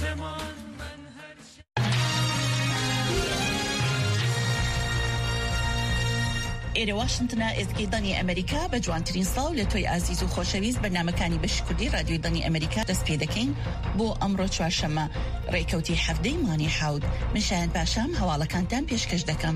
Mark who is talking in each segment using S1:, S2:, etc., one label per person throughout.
S1: آسمان
S2: ئێرە واشنتنە ئێزگەی دەنی ئەمریکا بە جوانترین سڵاو لە تۆی ئازیز و خۆشەویست بەرنامەکانی بەشکردی رادیۆی دەنی ئەمریکا دەست پێ دەکەین بۆ ئەمڕۆ چوارشەممە ڕێکەوتی هەفتەی مانی حەوت. من شایەن پاشام هەواڵەکانتان پێشکەش دەکەم.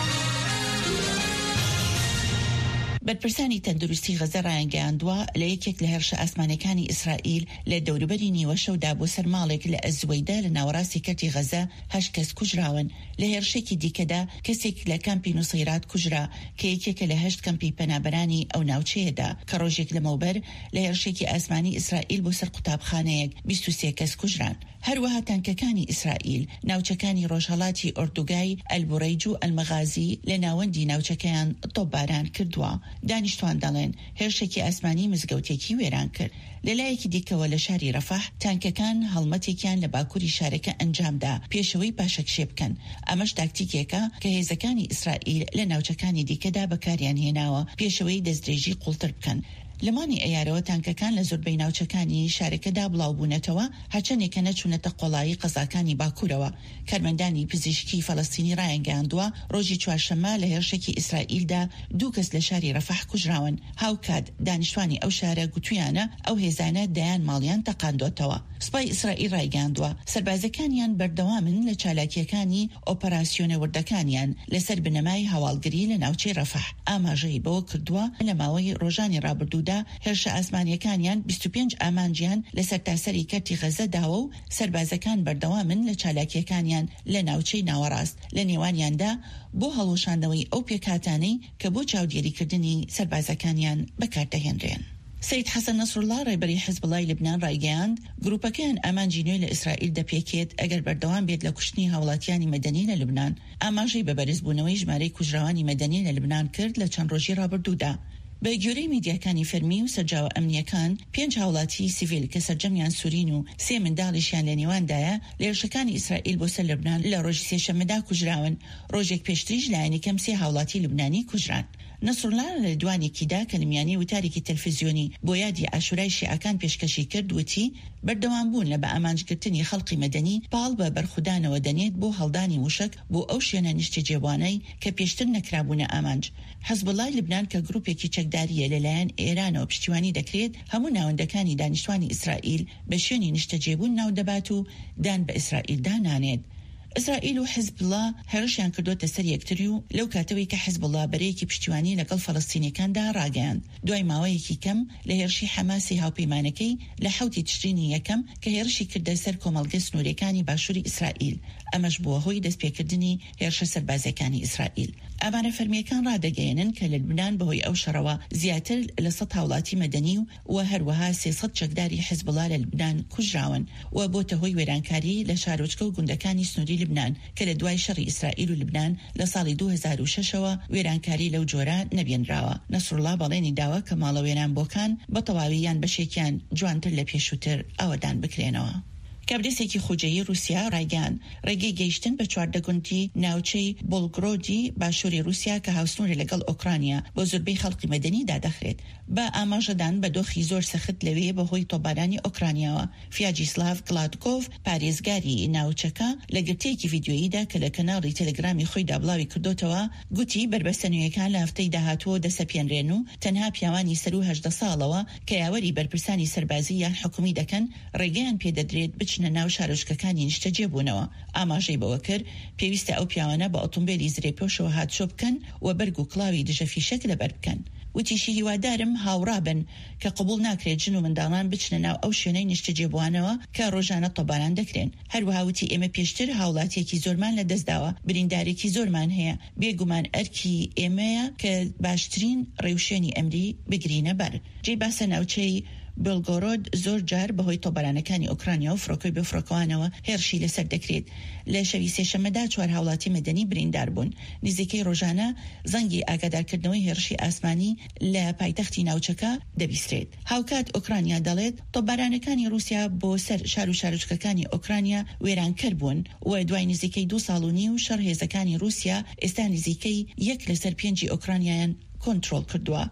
S2: بەرپرسانی تەندروستی غەزە ڕایانگەیاندووە لە یەکێک لە هێرشە ئاسمانەکانی ئیسرائیل لە دەوروبەری نیوە شەودا بۆ سەر ماڵێک لە ئەزوەیدا لە ناوەڕاستی کەرتی غەزە 8 کەس کوژراون. لە هێرشێکی دیکەدا کەسێک لە کەمپی نوسەیرات کوژرا کە یەکێکە لە 8 کەمپی پەنابەرانی ئەو ناوچەیەدا کە ڕۆژێک لەمەوبەر لە هێرشێکی ئاسمانی ئیسرائیل بۆ سەر قوتابخانەیەک 23 کەس کوژران. هەروەها تانکەکانی ئیسرائیل ناوچەکانی ڕۆژهەڵاتی ئۆردوگای، ئەلبوڕەیج و ئەلمەغازی لە ناوەندی ناوچەکەیان تۆپباران کردووە. دانیشتوان دەڵێن هێرشێکی ئاسمانی مزگەوتێکی وێران کرد. لەلایەکی دیکەوە لە شاری ڕەفاح تانکەکان هەڵمەتێکیان لە باکووری شارەکە ئەنجامدا پێشەوەی پاشەکشێ بکەن. ئەمەش تاکتیکێکە کە هێزەکانی ئیسرائیل لە ناوچەکانی دیکەدا بەکاریان هێناوە پێشەوەی دەستدرێژی قوڵتر بکەن. لەمانی ئەیارەوە تانکەکان لە زۆربەی ناوچەکانی شارەکەدا بڵاو بوونەتەوە هەرچەندێک کە نەچوونەتە قۆڵایی قەزاکانی باکوورەوە. کارمەندانی پزیشکی فەڵەستینی ڕایانگەیاندووە ڕۆژی چوارشەممە لە هێرشێکی ئیسرائیلدا 2 کەس لە شاری ڕەفاح کوژراون. هاوکات دانیشتوانی ئەو شارە گوتویانە ئەو هێزانە دەیان ماڵیان تەقاندۆتەوە. سوپای ئیسرائیل ڕایگەیاندووە سەربازەکانیان بەردەوامن لە چالاکیەکانی ئۆپەراسیۆنە وردەکانیان لەسەر بنەمای هەواڵگری لە ناوچەی ڕەفاح. ئاماژەی بەوە کردووە لە ماوەی ڕۆژانی ڕابردوودا هێرشە ئاسمانیەکانیان 25 ئامانجیان لە سەرتاسەری کەرتی غەزە داوە و سەربازەکان بەردەوامن لە چالاکیەکانیان لە ناوچەی ناوەڕاست لە نێوانیاندا بۆ هەڵوشاندنەوەی ئەو پێکهاتانەی کە بۆ چاودێریکردنی سەربازەکانیان بەکاردەهێنرێن. سید حەسەن نەسڕوڵڵا ڕێبەری حیزبڵای لبنان ڕایگەیاند گروپەکەیان ئامانجی نوێی لە ئیسرائیل دەپێکێت ئەگەر بەردەوام بێت لە کوشتنی هاوڵاتیانی مەدەنی لە لبنان. ئاماژەی بە بەرزبوونەوەی ژمارەی کوژراوانی مەدەنی لە لبنان کرد لە چەند ڕۆژی ڕابردوودا. بە گوێرەی میدیاکانی فەرمی و سەرجاوە ئەمنیەکان 5 هاوڵاتی سیڤیل کە سەرجەمیان سوورین و 3 منداڵیشیان لە نێواندایە لە هێرشەکانی ئیسرائیل بۆ سەر لبنان لە ڕۆژی سێشەممەدا کوژراون. ڕۆژێک پێشتریش لایەنی کەم 3 هاوڵاتی لبنانی کوژران. نەسڕڵڵا لە دوانێکیدا کە لەمیانی وتارێکی تەلڤیزیۆنی بۆ یادی ئاشورای شیعەکان پێشکەشی کرد وتی بەردەوام بوون لە بە ئامانجگرتنی خەڵقی مەدەنی پاڵ بە بەرخودانەوە دەنێت بۆ هەڵدانی موشک بۆ ئەو شوێنە نیشتەجێبوانەی کە پێشتر نەکرابوونە ئامانج. حەزبڵای لبنان کە گروپێکی چەکداریە لەلایەن ئێرانەوە پشتیوانی دەکرێت هەموو ناوەندەکانی دانیشتوانی ئیسرائیل بە شوێنی نیشتەجێبوون ناو دەبات و دان بە ئیسرائیلدا نانێت. ئیسرائیل و حیزبڵا هێرشیان کردوتە سەر یەکتری و لەو کاتەوەی کە حیزبڵا بەرەیەکی پشتیوانی لەگەڵ فەڵەستینیەکاندا ڕاگەیاند دوای ماوەیەکی کەم لە هێرشی حەماسی هاوپەیمانەکەی لە 7 تشرینی یەکەم کە هێرشی کردە سەر کۆمەڵگە سنوورەکانی باشووری ئیسرائیل. ئەمەش بووە هۆی دەستپێکردنی هێرشە سەربازەکانی ئیسرائیل. ئەمانە فەرمیەکان ڕادەگەیەنن کە لە لبنان بەهۆی ئەو شەڕەوە زیاتر لە 100 هاوڵاتی مەدەنی و هەروەها 300 چەکداری حیزبڵا لە لبنان کوژراون و بۆتە هۆی وێرانکاری لە شارۆچکە و گوندەکانی سنووری لبنان کە لە دوای شەڕی ئیسرائیل و لبنان لە ساڵی 2006ەوە وێرانکاری لەو جۆرە نەبێنراوە. نەسڕڵڵا بەڵێنی داوە کە ماڵە وێرانبۆکان بە تەواوییان بەشێکیان جوانتر لە پێشووتر ئەوەدان بکرێنەوە. کابرسێکی خوجەیی رووسیا ڕایگەیاند ڕێگەی گەیشتن بە 4 گوندی ناوچەی بۆلگرۆدی باشووری رووسیا کە هاوسنوورە لەگەڵ ئۆکرانیا بۆ زۆربەی خەڵکی مەدەنی دادەخرێت بە ئاماژەدان بە دۆخی زۆر سەخت لەوێ بەهۆی تۆپبارانی ئۆکرانیاوە. ڤیاجیسلاڤ گلادکۆڤ پارێزگاری ناوچەکە لە گرتەیەکی ڤیدیۆییدا کە لە کەناڵی تەلەگرامی خۆی دابڵاوی کردوتەوە گوتی بربەستە نوێیەکان لە هەفتەی داهاتوە دەسەپێنرێن و تەنها پیاوانی سەر و 18 ساڵەوە کە یاوەری بەرپرسانی سەربازی یان حکومی دەکەن ڕێگەیان پێدەدرێت بچنە ناو شارۆچکەکانی نیشتەجێبوونەوە. ئاماژەی بەوە کرد پێویستە ئەو پیاوانە بە ئۆتۆمبیلی زرێپۆشەوە هاتشۆ بکەن و بەرگ و کڵاوی دژە فیشەک لەبەر بکەن. وتیشی هیوادارم هاوڕابن کە قبول ناکرێت ژن و منداڵان بچنە ناو ئەو شوێنەی نیشتەجێبوانەوە کە ڕۆژانە تۆپباران دەکرێن. هەروەها وتی ئێمە پێشتر هاوڵاتیەکی زۆرمان لەدەستداوە، بریندارێکی زۆرمان هەیە، بێگومان ئەرکی ئێمەیە کە باشترین ڕێوشێنی ئەمری بگرینە بەر. جێ باسە ناوچەی بلگۆرۆد زۆر جار بەهۆی تۆپبارانەکانی ئۆکرانیا و فڕۆکەی بفڕۆکەوانەوە هێرشی لەسەر دەکرێت. لە شەوی سێشەممەدا 4 هاوڵاتی مەدەنی بریندار بوون. نزیکەی ڕۆژانە زەنگی ئاگادارکردنەوەی هێرشی ئاسمانی لە پایتەختی ناوچەکە دەبیسترێت. هاوکات ئۆکرانیا دەڵێت تۆپبارانەکانی رووسیا بۆ سەر شار و شارۆچکەکانی ئۆکرانیا وێرانکەر بوون و دوای نزیکەی 2 ساڵ و نیو شەڕ هێزەکانی رووسیا ئێستا نزیکەی 1 لەسەر 5 ئۆکرانیایان کۆنتڕۆڵ کردووە.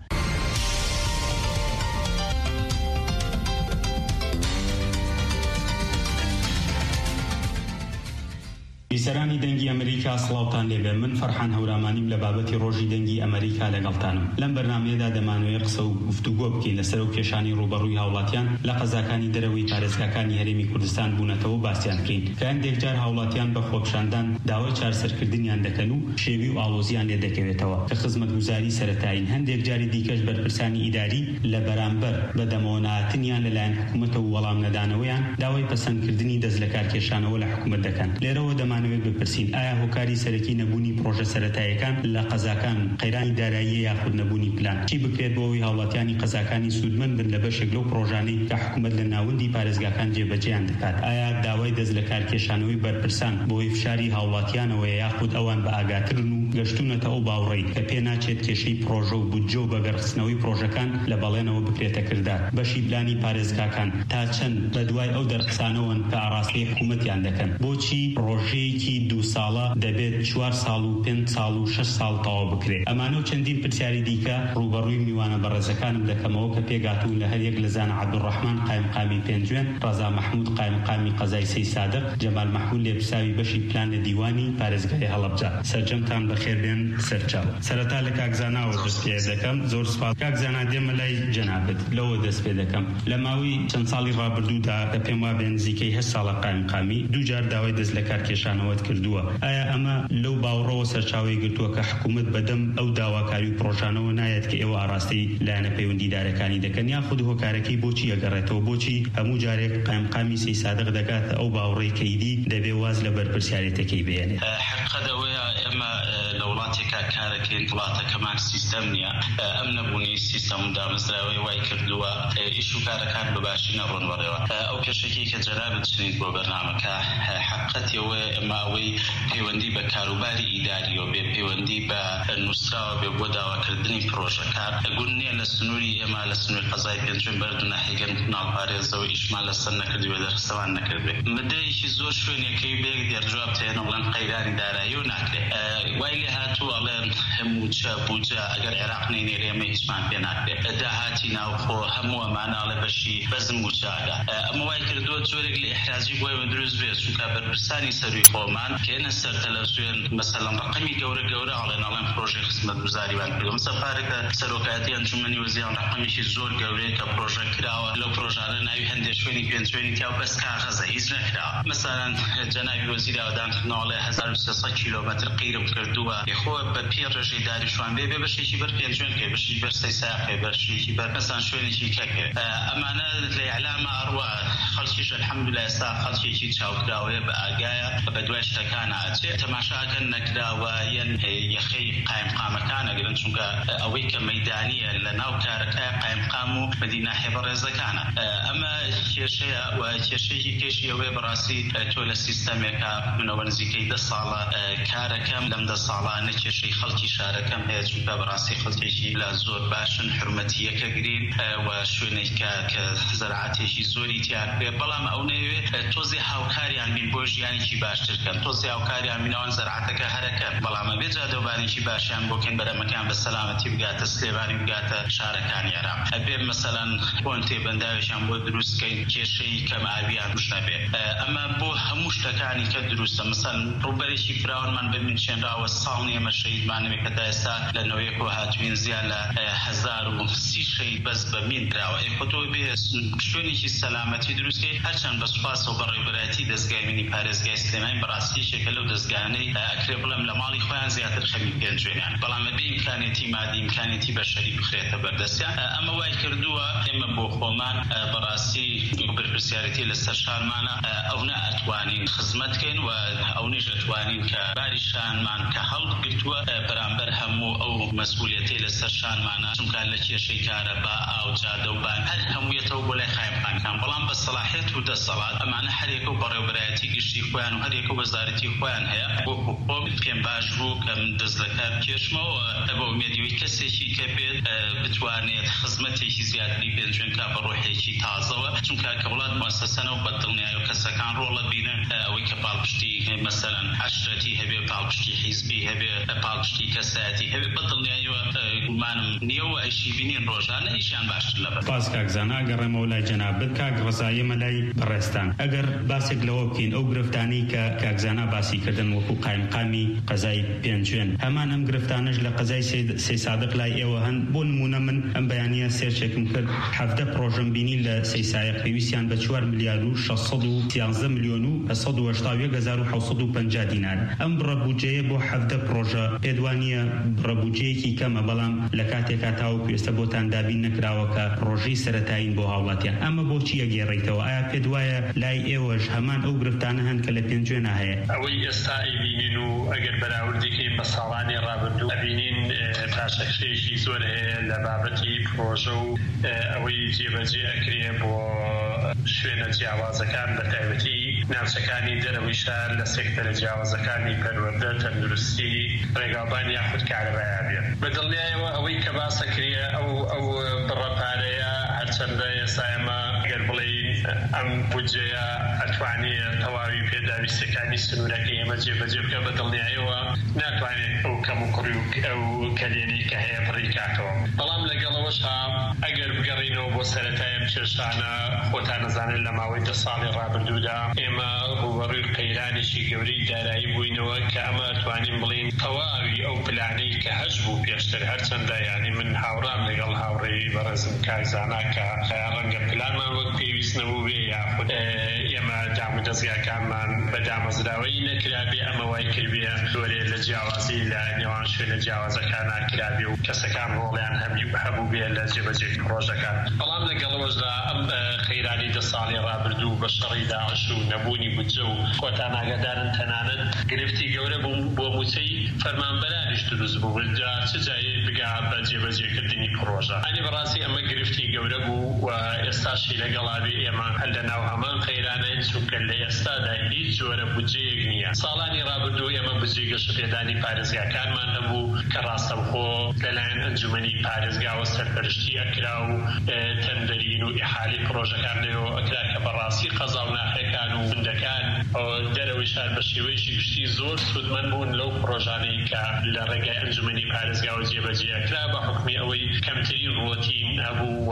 S1: بیسەرانی دەنگی ئەمریکا سڵاوتان لێبێ. من فەرحان هەورامانیم لە بابەتی ڕۆژی دەنگی ئەمریکا لەگەڵتانم. لەم بەرنامەیەدا دەمانوێت قسە و گفتوگۆ بکەین لەسەر و کێشانی ڕوبەڕووی هاوڵاتیان لە قەزاکانی دەرەوەی پارێزگاکانی هەرێمی کوردستان بوونەتەوە باسییان بکەین کە هەندێک جار هاوڵاتیان بە خۆپشاندان داوای چارەسەرکردنیان دەکەن و شێوی و ئاڵۆزیان لێ دەکەوێتەوە کە خزمەتگوزاری سەرەتایین. هەندێک جاری دیکەش بەرپرسانی ئیداری لە بەرامبەر بەدەمەوە نهاتنیان لەلایەن حکوومەتەوە و وەڵام نەدانەوەیان داوای پەسەندکردنی دەست لە کارکێشانەوە لە حکوومەت دەکەن. لێرەوە دەمانەوێت بپرسین ئایا هۆکاری سەرەکی نەبوونی پرۆژە سەرەتاییەکان لە قەزاکان قەیرانی داراییە یاخود نەبوونی پلان چی بکرێت بۆەوەی هاوڵاتیانی قەزاکانی سوودمەند بن لە بەشێک لەو پرۆژانەی کە حکوومەت لە ناوەندی پارێزگاکان جێبەجێیان دەکات؟ ئایا داوای دەست لە کارکێشانەوەی بەرپرسان بۆی فشاری هاوڵاتیانەوەیە یاخود ئەوان بە ئاگاترن و گەشتونەتە ئەو باوڕێی کە پێ ناچێت کێشەی پرۆژە و بودجە و بەگەڕخستنەوەی پرۆژەکان لە بەڵێنەوە بکرێتە کردار؟ بەشی پلانی پارێزگاکان تا چەند بە دوای ئەو دەرخسانەوەن کە ئاڕاستەی حکوومەتیان دەکەن؟ بۆچی ڕۆژەیەکی 2 ساڵە دەبێت 4 ساڵ و 5 ساڵ و 6 ساڵ تەواو بکرێت؟ ئەمانە و چەندین پرسیاری دیکە ڕوبەڕووی میوانە بەڕێزەکانم دەکەمەوە کە پێگاتوون لە هەر یەک لە زان عەبدوڕەحمان قایمقامی پێنجوێن، ڕەزا مەحموود قایمقامی قەزای سەی سادق، جەمال مەحموود لێپرساوی بەشی پلان لە دیوانی پارێزگای هەڵەبجە. سەرجەمتان بەخێر بێن سەرچاو. سەرەتا لە کاکزاناوە دەست پێ دەکەم. زۆر سوپاس کاکزانا، دێمە لای جەنابەت لەوە دەست پێ دەکەم. لە ماوەی چەند ساڵی ڕابردوودا کە پێم وا بێ نزیکەی 8 ساڵە قایمقامی دووجار داوای دەست لە کارکێشانەوەت کردووە. ئایا ئەمە لەو باوڕەوە سەرچاوی گرتووە کە حکوومەت بەدەم ئەو داواکاری و پرۆژانەوە نایەت کە ئێوە ئاڕاستەی لایەنە پەیوەندیدارەکانی دەکەن یاخود هۆکارەکەی بۆچی ئەگەڕێتەوە؟ بۆچی هەموو جارێک قایمقامی سەی سادق دەکات ئەو باوڕەی کەیدی دەبێ واز لە بەرپرسیارەتەکەی بێنێ؟
S3: حقەدەوەیە ئەمە لە وڵاتێکا کارەکەین وڵاتەکەمان سیستەم نییە. ئەم نەبوونی سیستەم و دامەزراوەی وای کردووە ئیش و کارەکان بەباشی نەڕۆن بەڕێوە. ئەو کێشەی کە جەنابەت چنیت بۆ بەرنامەکە حقەتەوەی ئەمە ئەوەی پەیوەندی بە کاروباری ئیداریەوە بێ، پەیوەندی بە نووسراوە بێ بۆ داواکردنی پرۆژەکان. گونیە لە سنووری ئێمە لە سنووری قەزای پێنجوێن بەردونە هێگەن ناوپارێزەوە ئیشمان لەسەر نەکردووە، دەرخستەوان نەکردبێ. مدەیەکی زۆر شوێنێکەی بێک دێرجواب تێنە بڵێن قەیرانی دارایی و ناکرێت. وای لێ هاتوو ئەڵێن هەموو بوجە ئەگەر عێراق نەینێر ئێمە هیچمان پێ ناکرێت. داهاتی ناوخۆ هەموو ئەماناڵێ بەشی بەزم بوجادا. ئەمە وای کردووە جۆرێک لە ئیحرازی بۆیمە دروست بێت چونکە بەرپرسانی سەروی خۆمان کێنە سەر تەلەڤیزیۆن مەسەڵەن ڕقەمی گەورە ئەڵێن پرۆژەی خزمەتگوزاریوان کردووە. مەسەفارێکە سەرۆکایەتی ئەنجومەنی وەزیران ڕقەمێکی زۆر گەورەیە کە پرۆژە کراوە. لەو پرۆژانە ناوی هەندێک شوێنی پێنجوێنی تیا بەس کاغەزە هیچ نەکراوە. مەسەڵەن جەنابی وەزیری ئاوادانکردنەوەڵێ 1300 کیلۆمەتر قیرم کردووە. خۆ بە پێ ڕێژەی داریشوان بێ بەشێکی بەر پێنجوێن کێ، بەشی بەر سەی ساقێ، بەشێکی بەر مەسەڵەن شوێنێکی کەکێ. ئەمانە لە ئیعلامە ئەڕوا خەڵکیش الحەمدولایە ئێستا خەڵکێکی چاوکراوەیە بە ئاگایە بە دوای شتەکانە ئاچێت تەماشاکەن نەکراوە یەن یەخەی قایمقامەکانە گرن چونکە ئەوەی کە مەیدانیە لە ناو کارەکەی قایمقام و مدینە هێبەڕێزەکانە. ئەمە کێشەیە و کێشەیەکی کێشی ئەوەیە بەڕاستی تۆ لە سیستەمێکە منەوە نزیکەی 10 ساڵە کارەکەم لەم 10 ساڵانە کێشەی خەڵکی شارەکەم هەیە چونکە بەڕاستی خەڵکێکی لە زۆر باشن حرمەتیەکە گرین و شوێنێکە کە زەرعاتێکی زۆری تیار بێ، بەڵام ئەو نەوێ تۆزی هاوکاریان بین بۆ ژیانێکی باشترکەن، تۆزی هاوکاریان بینەوەن زەرعاتەکە هەرەکەن، بەڵام ئەبێ جادەوبانێکی باشیان بۆکەن بەرەمەکان بە سەلامەتی بگاتە سلێمانی بگاتە شارەکانی عێراق. ئەبێ مەسەڵەن پۆنتێ بەنداویشیان بۆ دروستکەین کێشەی کەم ئاویان توش نەبێ. ئەمە بۆ هەموو شتەکانی کە دروستە. مەسەڵەن ڕووبەرێکی فراوانمان ببینچێنراوە ساڵ نیەمە شەهیدمانەوێت کە تا ئێستا لە نەوەیەکەوە هاتوین زیان لە 1030 شەهید بەس بە مین دراوە. خۆتۆ بێ شوێنێکی سەلامەتی دروستکەی هەرچەند بە سوپاس و بەڕێوەبەرایەتی دەستگای مینی پارێزگای سلێمانی بەڕاستی شێکە لەو دەستگانەی ئەکرێ بڵێم لە ماڵی خۆیان زیاتر خەمی پێنجوێنیان، بەڵام بێ ئیمکانێتی مادی ئیمکانێتی بەشەری بخرێتە بەردەستیان. ئەمە وای کردووە ئێمە بۆ خۆمان بەڕاستی بەرپرسیارەتی لەسەر شارمانە ئەو نەئەتوانین خزمەتکەین و ئەو نیش ئەتوانین کە باری شانمان کە هەڵگرتووە بەرامبەر هەموو ئەو مەسئولیەتی لەسەر شانمانە چونکە لە کێشەی کارەبا ئاو جادە و بان هەر هەموویەتەوە بۆ لای قایمقامەکان، بەڵام بە سەلاحیەت و دەسەڵات ئەمانە هەرێکە و بەڕێوەبەرایەتی گشتی خۆیان و هەرێکە وەزارەتی خۆیان هەیە. بۆ پێم باش بوو کە من دەست لە کار بکێشمەوە بە ئومێدیەوەی کەسێکی کە بێت بتوانێت خزمەتێکی زیاتری پێنجوێن کا بە ڕۆحێکی تازەوە، چونکە کە وڵات موەسسەنە و بەدڵنیایی و کەسەکان ڕۆڵە بینن ئەوەی کە باڵ پاڵپشتی مثلا عشرەتی هەبێ پاڵپشتی حیزبی هەبێ پاڵپشتی کەسایەتی هەبێ بەدڵنیاییەوە گومانم نییەوە ئەیشی بینین ڕۆژانە ئیشیان باشتر لەبەر
S1: باس کاکزانە گەڕێمەوە لای جەنابەت کاک ڕزایەمە لای بەڕێستان ئەگەر باسێک لەوە بکەین ئەو گرفتانەی کە کاکزانە باسی کردن وەکو قایمقامی قەزای پێنجوێن هەمان ئەم گرفتانش لە قەزای سێ سادق لای ئێوە هەن بۆ نمونە من ئەم بەیانیە سێرچێکم کرد 17 پرۆژەم بینی لە سێ سایق پێویستیان بە 4 ملیار و 613 میلیۆن و 1970 دینار ئەم بڕەبوجەیە بۆ 17 پرۆژە پێدوانیە بڕەبوجەیەکی کەمە بەڵام لە کاتێکا تاوەکو ئێستا بۆتان دابین نەکراوەکە پرۆژەی سەرەتایین بۆ هاوڵاتیان ئەمە بۆچی ئەگێڕیتەوە ئایا پێدوایە لای ئێوەش هەمان ئەو گرفتانە هەن کە لە پێنجوێنە هەیە
S4: ئەوەی ئێستا ئەیبینین و ئەگەر بەراوردیکەین بە ساڵانی ڕابردوو ئەبینین پاشەکشەیەکی زۆر هەیە لە بابەتی پرۆژە و ئەوەی جێبەجێ ئەکرێ بۆ شوێنە جیاوازەکان بە تایبەتی ناوچەکانی دەرەوەیشە لە سێکتەرە جیاوازەکانی پەروەردە تەندروستی ڕێگاوبان یاخود کارەبایە بێت بەدڵنیایەوە ئەوەی کە باسەکرێ ئەو بڕەپارەیە هەرچەندە ئێستا ئێمە ئەگەر بڵێین ئەم بودجەیە ئەتوانێت تەواوی پێداویستەکانی سنوورەکەی ئێمە جێبەجێ بکە بەدڵنیایەوە ناتوانێت ئەو کەم و کوڕی و ئەو کەلێنەی کە هەیە بڕیکاتەوە بەڵام لەگەڵەوەشا ئەگەر بگەڕینەوە بۆ سەرەتای ئەم کێشانە خۆتان نەزانن لە ماوەی 10 ساڵی ڕابردوودا ئێمە ڕوبەڕووی قەیرانێکی گەورەی دارایی بووینەوە کە ئەمە توانین بڵین تەواوی ئەو پلانەی کە هەش بوو پێشتر هەرچەندە یعنی من هاوڕام لەگەڵ هاوڕێی بەڕێزم کاکزانە کە ڕەنگە پلانمان وەک پێویست نەبوو بێ یاخود ئێمە دام و دەستگاکانمان بە دامەزراوەی نەکرابێ ئەمە وای کردبێ زۆرێ لە جیاوازی لە نێوان شوێنە جیاوازەکانە کرابێ و کەسەکان ڕۆڵیان هەبوو بێ لە جێبەجێ پرۆژەکان بەڵام لەگەڵەوەشدا ئەم خەیرانی 10 ساڵی ڕابردوو بە شەڕی داعش و نەبوونی بودجە و خۆتان ئاگادارن تەنانەت گرفتی گەورە بوو بۆ موچەی فەرمانبەرانیش دروست بوو چ جایی بگا بە جێبەجێکردنی پرۆژە ئەنی بەڕاستی ئەمە گرفتی گەورە بوو و ئێستاشی لەگەڵابێ ئێمە هەر لە ناو هەمان خەیرانەیە چونکە لە ئێستادا هیچ جۆرە بودجەیەک نییە ساڵانی ڕابردوو ئێمە بودجەی گەشتپێدانی پارێزگاکانمان هەبوو کە ڕاستەوخۆ لەلایەن ئەنجومەنی پارێزگاوە سەرپەرشتی ئەکرا و تەندەرین و ئیحالی پرۆژەکان لێەوە ئەکرا کە بەڕاستی قەزا و ناحەکان و بندەکان دەرەوەیشان بە شێوەیەکی گشتی زۆر سوودمەند بوون لەو پرۆژانەی کە لە ڕێگای ئەنجومەنی پارێزگاوە جێبەجێ ئەکرا بە حکمی ئەوەی کەمترین ڕۆتین هەبوو و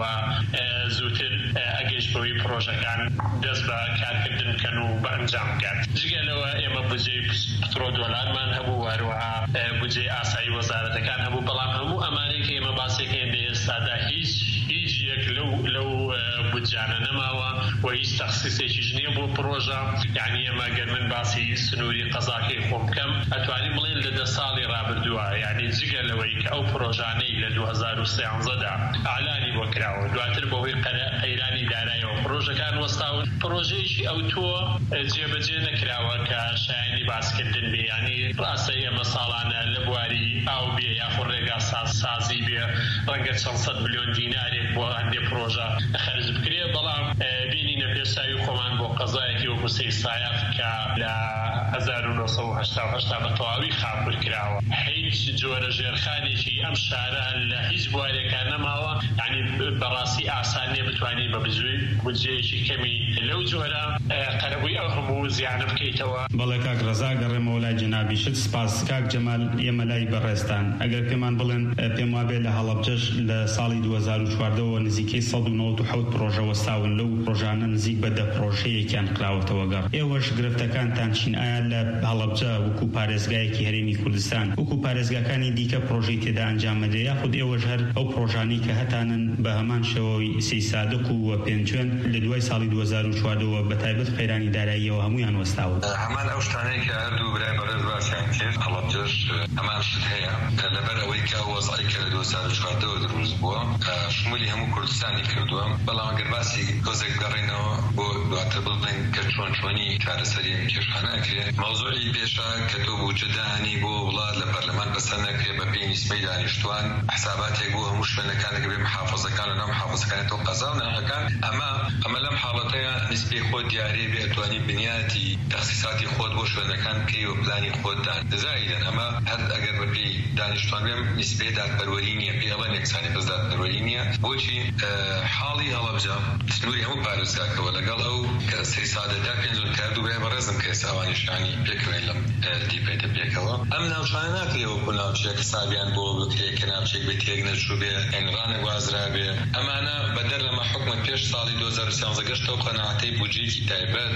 S4: زووتر ئەگەیشتەوەی پرۆژەکان دەست بە کارکردن بکەن و بە ئەنجام بکات جگە لەوە ئێمە بودجەی پترۆ دۆلارمان هەبوو وەروەها بودجەی ئاسایی وەزارەتەکان هەبوو بەڵام هەموو ئەمانەی کە ئێمە باسێکەیە لە ئێستادا هیچ یەک لەو بودجانە نەماوە و هیچ تەخسیسێکیش نییە بۆ پرۆژە یعنی ئێمە گەر من باسی سنووری قەزاکەی خۆم بکەم ئەتوانین بڵێن لە 10 ساڵی ڕابردووە یعنی جگە لەوەی کە ئەو پرۆژانەی لە 2013دا ئاعلانی بۆ کراوە دواتر بەهۆی قەیرانی داراییەوە پرۆژەکان وەستاون پرۆژەیەکی ئەو تۆ جێبەجێ نەکراوە کە شایانی باسکردن بێ ینی ڕاستە ئێمە ساڵانە لە بواری ئاو بێ یاخود ڕێگا سازی بێ ڕەنگە 400 میلیۆن دینارێک بۆ هەندێک پرۆژە خەرج بکرێ بەڵام بینینە پێشاوی خۆمان بۆ قەزایەکی وەکو سەی سایق کە لە 1980 بە تەواوی خاپور کراوە هیچ جۆرە ژێرخانێکی ئەم شارە لە هیچ بوارێکان نەماوە یعنی بەڕاستی ئاسانیە بتوانین بە بودجەیەکی کەمی لەو جۆرە قەرەبووی ئەو هەموو زیانە بکەیتەوە.
S1: بەڵێ کاک ڕەزا گەڕێمەوە لای جەنابیشت سپاس. کاک جەمال ئێمە لای بەڕێستان ئەگەر پێمان بڵێن پێم وابێت لە هەڵەبجەش لە ساڵی 2014ەوە نزیکەی 197 پرۆژە وەستاون لەو پرۆژانە نزیک بە 10 پرۆژەیەکیان کراوەتەوە گەڕ. ئێوەش گرفتەکانتان چین ئایا لە هەڵەبجە وەکو پارێزگایەکی هەرێمی کوردستان وەکو پارێزگاکانی دیکە پرۆژەی تێدا ئەنجامەدرێ یاخود ئێوەش هەر ئەو پرۆژانەی کە هەتانن بە هەمان شێوەوەی سەی سادق و پێنجوێن لە دوای ساڵی 2014ەوە بە تایبەت خەیرانی داراییەوە هەمویان وەستاون؟
S5: هەمان ئەو شتانەی کە هەردوو برای بەڕێز باسییان کرد هەڵەبجەش هەمان شت هەیە لەبەر ئەوەی کە وەزعی کە لە 2014ەوە دروست بووە شمولی هەموو کوردستانی کردووە بەڵام ئەگەر باسی تۆزێک گەڕێنەوە بۆ دواتر بڵێن کە چۆنی چارەسەری ئەم کێشانە ئەکرێت مەوزوعی پێشە کە تۆ بودجە داهەنی بۆ وڵات لە پەرلەمان بەسەر نەکرێت بە پێی نیسبەی دانیشتوان حساباتێک بۆ هەموو شوێنەکانێک بێ محافظەکان لەناو محافظەکانی تۆ قەزا و ناحەکان ئەمە لەم حاڵەتەیە نیسبەی خۆت دیارێ بێ ئەتوانی بنیاتی تەخسیساتی خۆت بۆ شوێنەکان بکەی و پلانی خۆتدان دەزایدن ئەمە هەر ئەگەر بە پێی دانیشتوان بێم نیسبەی دادپەروەری نییە پێڵەن یەکسانی بەس دادپەروەری نییە بۆچی حاڵی هەڵەبجە سنووری هەموو پارێزگاکەوە لەگەڵ ئەو کەسەی سادەتا پێنجۆن کردو بێ بەڕێزم کە ئەوانیشانی پێکوێن لەم دیپێتە پێکەوە ئەم ناوچانە ناکرێوەکو ناوچێک سابیان بۆ بکرێت کە ناوچێک بێ تێک نەچوو بێ ئەنڕانە گوازرا بێ ئەمانە بەدەر لەمە حکومەت پێش ساڵی 2013 گەشتەوە قەناعەتەی بودجێکی تایبەت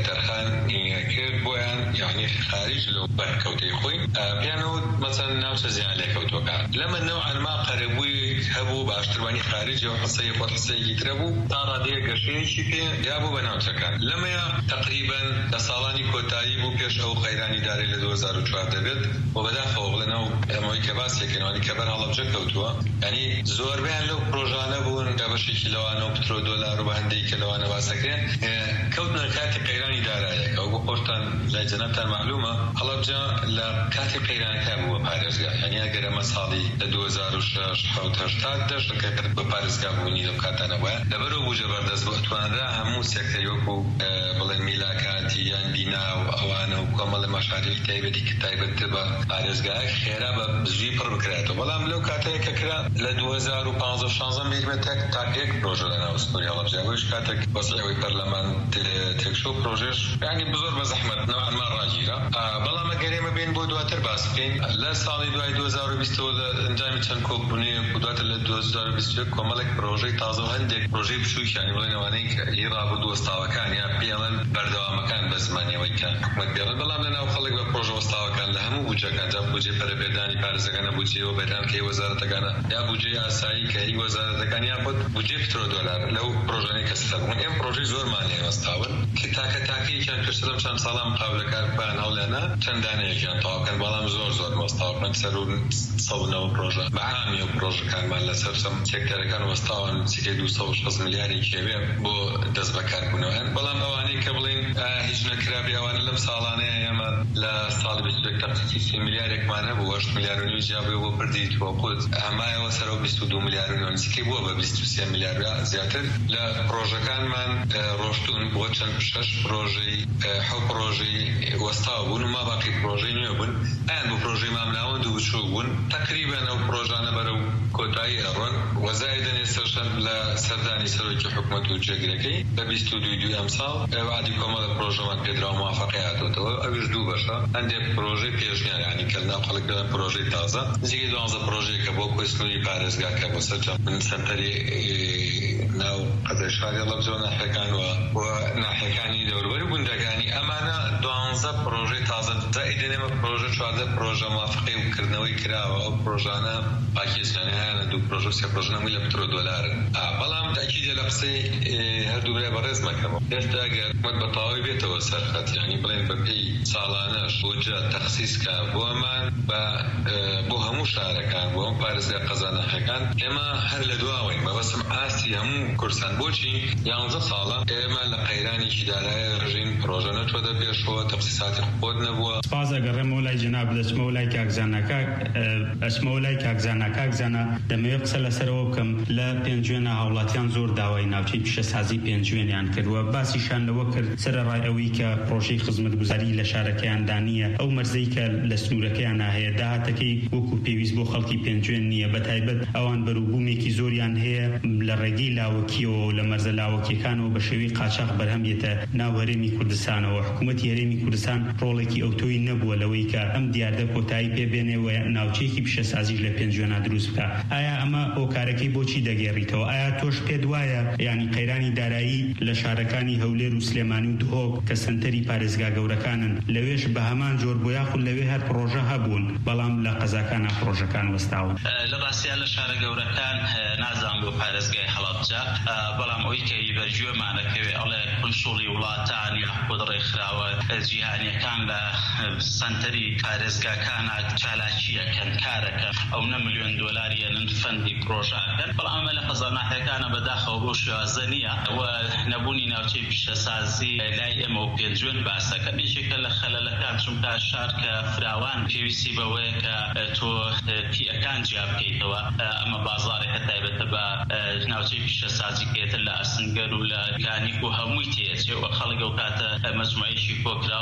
S5: تەرخانی کرد بۆیان یعنی خارج لەو بەرکەوتەی خۆی پیانەوت مەسەن ناوچە زیان لێکەوتوەکان لەمە نەوعەن ما قەرەبووی هەبوو باشتروانی خارجی و حسەی خۆ حسەیەکی ترە بوو تا ڕادەیە گەشتێکی پێ یا بوو بە ناوچەکان لەمەیە تقریبا لە ساڵانی کۆتایی بوو پێش ئەو قەیرانی دارەی لە 2014 دەبێت و بەداخەوە لەناو ئەمەوەی کە باسێکەوەی کە بەر هەڵەبجە کەوتووە ینی زۆربیان لەو پرۆژانە بوون کە بەشێکی لەوانە و پترۆ دۆلار و بە هەندێکی لەوانە باسەکرێن کەوتنە کاتی قەیرانی دارایەکە و بۆ خۆشتان لای جەنابتان معلومە هەڵەبجە لە کاتی قەیرانەکە بووە پارێزگا ینی ئەگەر ئەمە ساڵی لە 2006 70 دەشتەکە بە پارێزگا بوونی لەو کاتانە وایە لەبەرەوە بوو جەبەردەست بۆ ئەتوانرا هەموو سێکتەریۆک و بڵێن میلاکاتی یان بینا و ئەوانە و کۆمەڵی مەشاریع تایبەتی کە تایبەتتر بە پارێزگایەک خێرا بە زووی پڕ بکرێتەوە بەڵام لەو کاتەیە کە کرا لە 2015 میلیمە تاکێک پرۆژە لەناو سنووری هەڵەبجە ئەوەش کاتێک وەزعەوەی پەرلەمان تێکشۆ پرۆژێش ینی بزۆر بە زەحمەت نەوەنما ڕاگیرە بەڵام ئەگەر ئێمە بین بۆ دواتر باس بکەین لە ساڵی دوای 2020 لە ئەنجامی چەند کۆبوونەیە و دواتر لە 2021 کۆمەڵێک پرۆژەی تازە و هەندێک پرۆژەی بچووکیانی بڵێن ئەوانەی کە ڕابردووە وەستاوەکان یا پێڵەن بەردەوامەکان بە زمانیەوەی کە حکومەت بێڵن بەڵام لەناو خەڵک بە پرۆژە وەستاوەکان لە هەموو بودجەکان جا بودجێ پەرەبێدانی پارێزەکانە بودجێەوە بەدانکەی وەزارەتەکانە یا بودجێ ئاسایی کە هی وەزارەتەکان یاخود بودجێ پترۆ دۆلار لەو پرۆژانەی کە سەر بوون ئێمە پرۆژەی زۆرمانیە وەستاون کە تاکەیەکیان پێشتر لەم چەند ساڵان مقابلەکار بان هەوڵێنە چەندانەیەکیان تەواوکەن بەڵام زۆر وەستاوەکەن سەر و سەونەوە پرۆژە بەعامی و پرۆژەکانمان لەسەر چەند سێکتەرەکان وەستاون چیکە 260 ملیارێکی کێوێ بۆ دەست بەکاربوونەوە هەن بەڵام ئەوانەی کە بڵین هیچ نەکرابێ ئەوانە لەم ساڵانەیە ئێمە لە ساڵی 21 تەقسیمی 3 ملیارێکمان هەبوو 8 ملیار و نیو جیابێ بۆ پردیتوە قوت ئەمایەوە سەرەوە 22 ملیار و نیو نزیکەی بووە بە 23 ملیار زیاتر لە پرۆژەکانمان ڕۆشتون بۆ چەند 6 پرۆژەی حەوت پرۆژەی وەستاو بوون و ما باقی پرۆژەی نوێ بوون ئەیان بۆ پرۆژەی مامناوەند و بچوو بوون تقریبا ئەو پرۆژانە بەرەو کۆتایی ئەڕۆن وەزای دەنێ سەرشەن لە سەردانی سەرۆکی حکومەت و جێگرەکەی لە 22 ئەمساڵ وعدی کۆمەڵە پرۆژەمان پێدرا و موافقەی هاتووەتەوە ئەویش دوو بەشە هەندێک پرۆژەی پێشنیار ینی کە ناو خەڵک دەڵێن پرۆژەی تازە نزیکەی 12 پرۆژەیەکە بۆ کۆی سنووری پارێزگاکە بۆ سەرجەم من سەنتەری ناو قەزای شاری هەڵەبجە و ناحیەکان و ناحیەکانی دەوروبەری گوندەکانی ئەمانە 12 پرۆژەی تازە زائیدەنێمە پرۆژە 14 پرۆژە موافقەی و کردنەوەی کراوە ئەو پرۆژانە پاکێزیانی هەیەنە دوو پرۆژە سێ پرۆژە نەمووی لە پترۆ دۆلارن بەڵام تاکیدە لە قسەی هەردوو برای بەڕێز مەکەمەوە ئێستا ئەگەر حکومەت بە تەواوی بێتەوە سەرخەت ینی بڵێن بەپێی ساڵانەش بودجە تەخسیسکە بۆمان بۆ هەموو شارەکان بۆ ئەم پارێزگا قەزانەحەکان ئێمە هەر لە دواوین مەبەستم ئاستی هەموو کورسان بۆچی 11 ساڵە ئێمە لە قەیرانێکی دارایە ڕژین پرۆژە نەچۆتە پێشەوە تەخسیساتی خۆت نەبووە
S1: سپاس ئەگەڕێمەوە لای جەناب دەچمەوە لای کاکزانەکە ئەچمەوە لای کاکزانە دەمەوێت قسە لەسەرەوە بکەم لە پێنجوێنە هاوڵاتیان زۆر داوای ناوچەی پیشەسازی پێنجوێنیان کردووە باسیشان لەوە کرد سەرەڕای ئەوەی کە پرۆژەی خزمەتگوزاری لە شارەکەیان دانیە ئەو مەرزەی کە لە سنوورەکەیان هەیە داهاتەکەی وەکو پێویست بۆ خەڵکی پێنجوێن نییە بەتایبەت ئەوان بەرووبوومێکی زۆریان هەیە لە ڕێگەی لاوەکیەوە و لە مەرزە لاوەکیەکانەوە بە شێوەی قاچاق بەرهەمێتە ناو هەرێمی کوردستانەوە حکوومەتی هەرێمی کوردستان ڕۆڵێکی ئەوتۆی نەبووە لەوەی کە ئەم دیاردە کۆتایی پێبێنێەوە ناوچەیەکی پیشەسازیش لە پێنجوێنە دروست بکە ئایا ئەمە ئۆکارەکەی بۆچی دەگێڕیتەوە ئایا تۆش پێت وایە ینی قەیرانی دارایی لە شارەکانی هەولێر و سلێمانی و دهۆک کە سنتەری پارێزگا گەورەکانن لەوێش بە هەمان جۆر بۆ یاخود لەوێ هەر پرۆژە هەبوون بەڵام لە قەزاکانە پرۆژەکان وەستاون
S3: لە ڕاستیان لە شارە گەورەکان نازان بۆ پارێزگای هەڵەبجە بەڵام ئەوی کە بەرگوێمانەکەوێ ئەڵێ کنشوڵی وڵاتان یاخود ڕێکخراوە جیهانیەکان لە سنتەری پارێزگاکانە چالاکیەکەن کارەکەن ئەو نە ملیۆن دۆلاریەنن فەندی پرۆژەکەن بەڵام ئەمە لە قەزانەحەکانە بەداخەوە بۆ شێوازە نییە و نەبوونی ناوچەی پیشەسازی لای ئێمە و پێنجوێن باسەکە یەکێکە لە خەلەلەکان چونکە شار کە فراوان پێویستی بەوەیە کە تۆ پیئەکان جیا بکەیتەوە ئەمە بازاڕێکە تایبەتە بە ناوچەی پیشەسازی کێتر لە ئەسنگەر و لە کانیک و هەمووی تێچێ و خەڵک ئەو کاتە مەجموعەیەکی کۆکراوە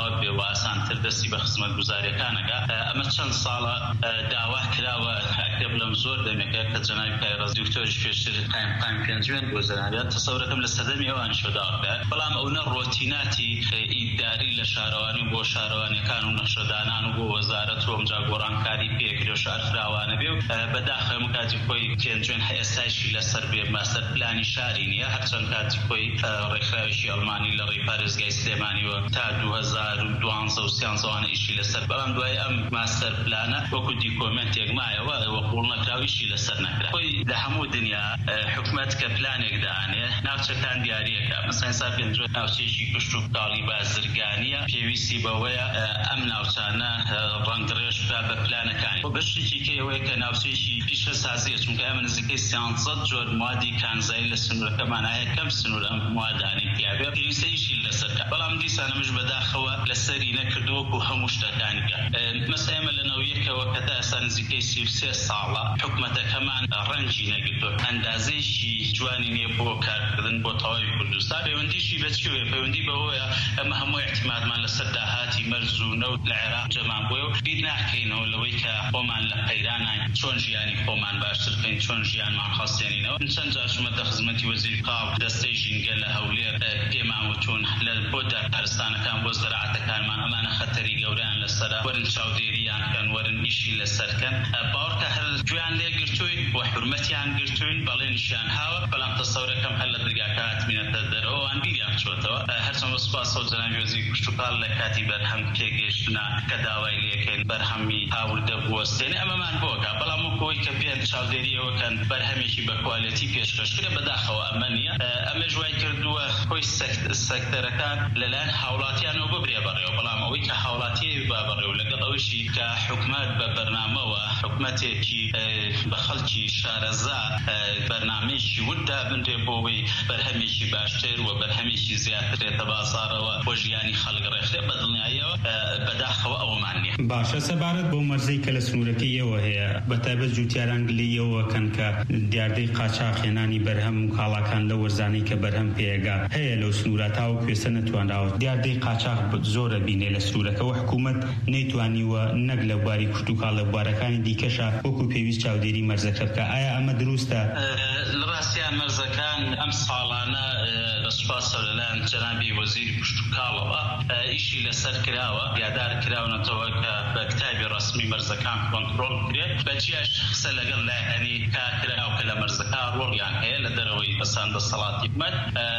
S3: پیاوە بێ و ئاسانتر دەستی بە خزمەت گوزاریەکانەکە ئەمە چەند ساڵە داوا کراوە ئەکتێب لەم زۆر دەمێکە کە جەنابی پایڕەز دکتۆریش پێشتر قایم پێنجوێن بۆ زەرانیان تەسەورەکەم لە سەدەمی ئەوان شۆداوەکە بەڵام ئەوە ڕۆتیناتی ئیداری لە شارەوانی بۆ شارەوانیەکان و نەخشەدانان و بۆ وەزارەت و ئەمجا گۆڕانکاری پێکرێ و شارفراوانە بێ و بەداخە هەموو کاتی خۆی پێنجوێن ئێستایشی لەسەر بێ ماستەر پلانی شاری نییە هەرچەند کاتی خۆی ڕێکخراوێکی ئەڵمانی لە ڕێی پارێزگای سلێمانیوە تا 2012 و 13 ئیشی لەسەر بەڵام دوای ئەم ماستەر پلانە وەکو دیکۆمنتێک مایەوە وەقوڵ نەکراویشی لەسەر نەکرا خۆی لە هەموو دنیا حکومەت کە پلانێک دانێ ناوچەکان دیارەکە مثلا سا پێنجوێن ناوچەیەکی کشت و کاڵی بازرگانیە پێویستی بەوەیە ئەم ناوچانە ڕەنگڕێژ بە پلانەکانی بەشێکی کەوەیە کە ناوچەیەکی پیشە سازیە چونکە ئەمە نزیکەی 300 جۆر موادی کانزایی لە سنوورەکەمان هەیە کەم سنوور ئەم موادانی پیاوێ پێویستەیشی لەسەرکە بەڵام دیسانەمش بەداخەوە لەسەری نەکردووەکو هەموو شتەکانیکە مەسا ئێمە لە نەوەیەکەوە کە تا ئێستا نزیکەی 33 ساڵە حکومەتەکەمان ڕەنگی نەگرتووە ئەندازەیەکی جوانی نییە بۆ کارکردن بۆ تەواوی کوردستان پەیوەندیشی بەچێوێ پەیوەندی بەوەیە ئەمە هەموو احتیمالمان لەسەر داهاتی مەرز و نەوت لە عێراق جەمان بووە و بیر ناکەینەوە لەوەی کە خۆمان لە قەیرانین چۆن ژیانی خۆمان باشتر بکەین چۆن ژیانمان خاستێنینەوە چەند جار چوومەتە خزمەتی وەزیری قاڵ دەستەی ژینگە لە هەولێر پێمان وتون لە بۆ دارپەرستانەکان بۆ زەراعەتەکانمان ئەمانە خەتەری گەورەیان لەسەرە وەرن چاودێریان کەن وەرن ئیشی لەسەرکەن باوەڕکە هەر گوێیان لێ گرتوین بۆ حورمەتیان گرتوین بەڵێنیشیان هاوە بەڵام تەسەورەکەم هەر لە دەرگاکە هاتمینەتە دەرەوەوان بیریان چۆتەوە هەرچەند سوپاس و جەنابی وەزیری کشتوکاڵ لە کاتی بەرهەم پێگەیشتنا کە داوای لێکەین بەرهەمی هاوردە بوەستێنێ ئەمەمان بۆکە بەڵام وەکەوەی کە پێیان چاودێریەوەکەن بەرهەمێکی بە کوالیتی پێشکەشکرێ بەداخەوە ئەمە نییە ئەمە ژوای کردووە خۆی سەکتەرەکان لەلایەن هاوڵاتیانەوە ببرێ بەڕێوە بەڵام ئەوەی کە هاوڵاتی با بەڕێوە لەگەڵ ئەوەشی کە حکومەت بە بەرنامەوە حکومەتێکی بە خەڵکی شارەزا بەرنامەیەکی وردا بنرێ بۆەوەی بەرهەمێکی باشتر و بەرهەمێکی زیاترێتە بازارەوە بۆ ژیانی خەڵک ڕێخرێ بە دڵنیاییەوە بەداخەوە ئەوەمان نییە
S1: باشە سەبارەت بۆ مەرزەی کە لە سنوورەکەیەوە هەیە بەتایبەت جوتیاران گلەیەوەکەن کە دیاردەی قاچاقێنانی بەرهەم و کاڵاکان لە وەرزانەی کە بەرهەم پێگا هەیە لەو سنوورە تاو کوێسە نەتوانراوە دیاردەی قاچاق زۆرە بینێ لە سنوورەکەەوە حکوومەت نەیتوانیوە نەک لە بواری کشتوکاڵ لە بوارەکانی دیکەشە وەکو پێویست چاودێری مەرزەکە بکە ئایا ئەمە دروستە؟
S3: لە ڕاستیان مەرزەکان ئەم ساڵانە بەسوپاسە لەلایەن جەنابی وەزیری کشتوکاڵەوە ئیشی لەسەر کراوە یادار کراونەتەوە کە بە کتابی ڕەسمی مەرزەکان کۆنتڕۆڵ بکرێت بەجیاش قسە لەگەڵ لایەنی کاکراو کە لە مەرزەکان ڕۆڵیان هەیە لە دەرەوەی بەساندە سەڵاتی حکومەت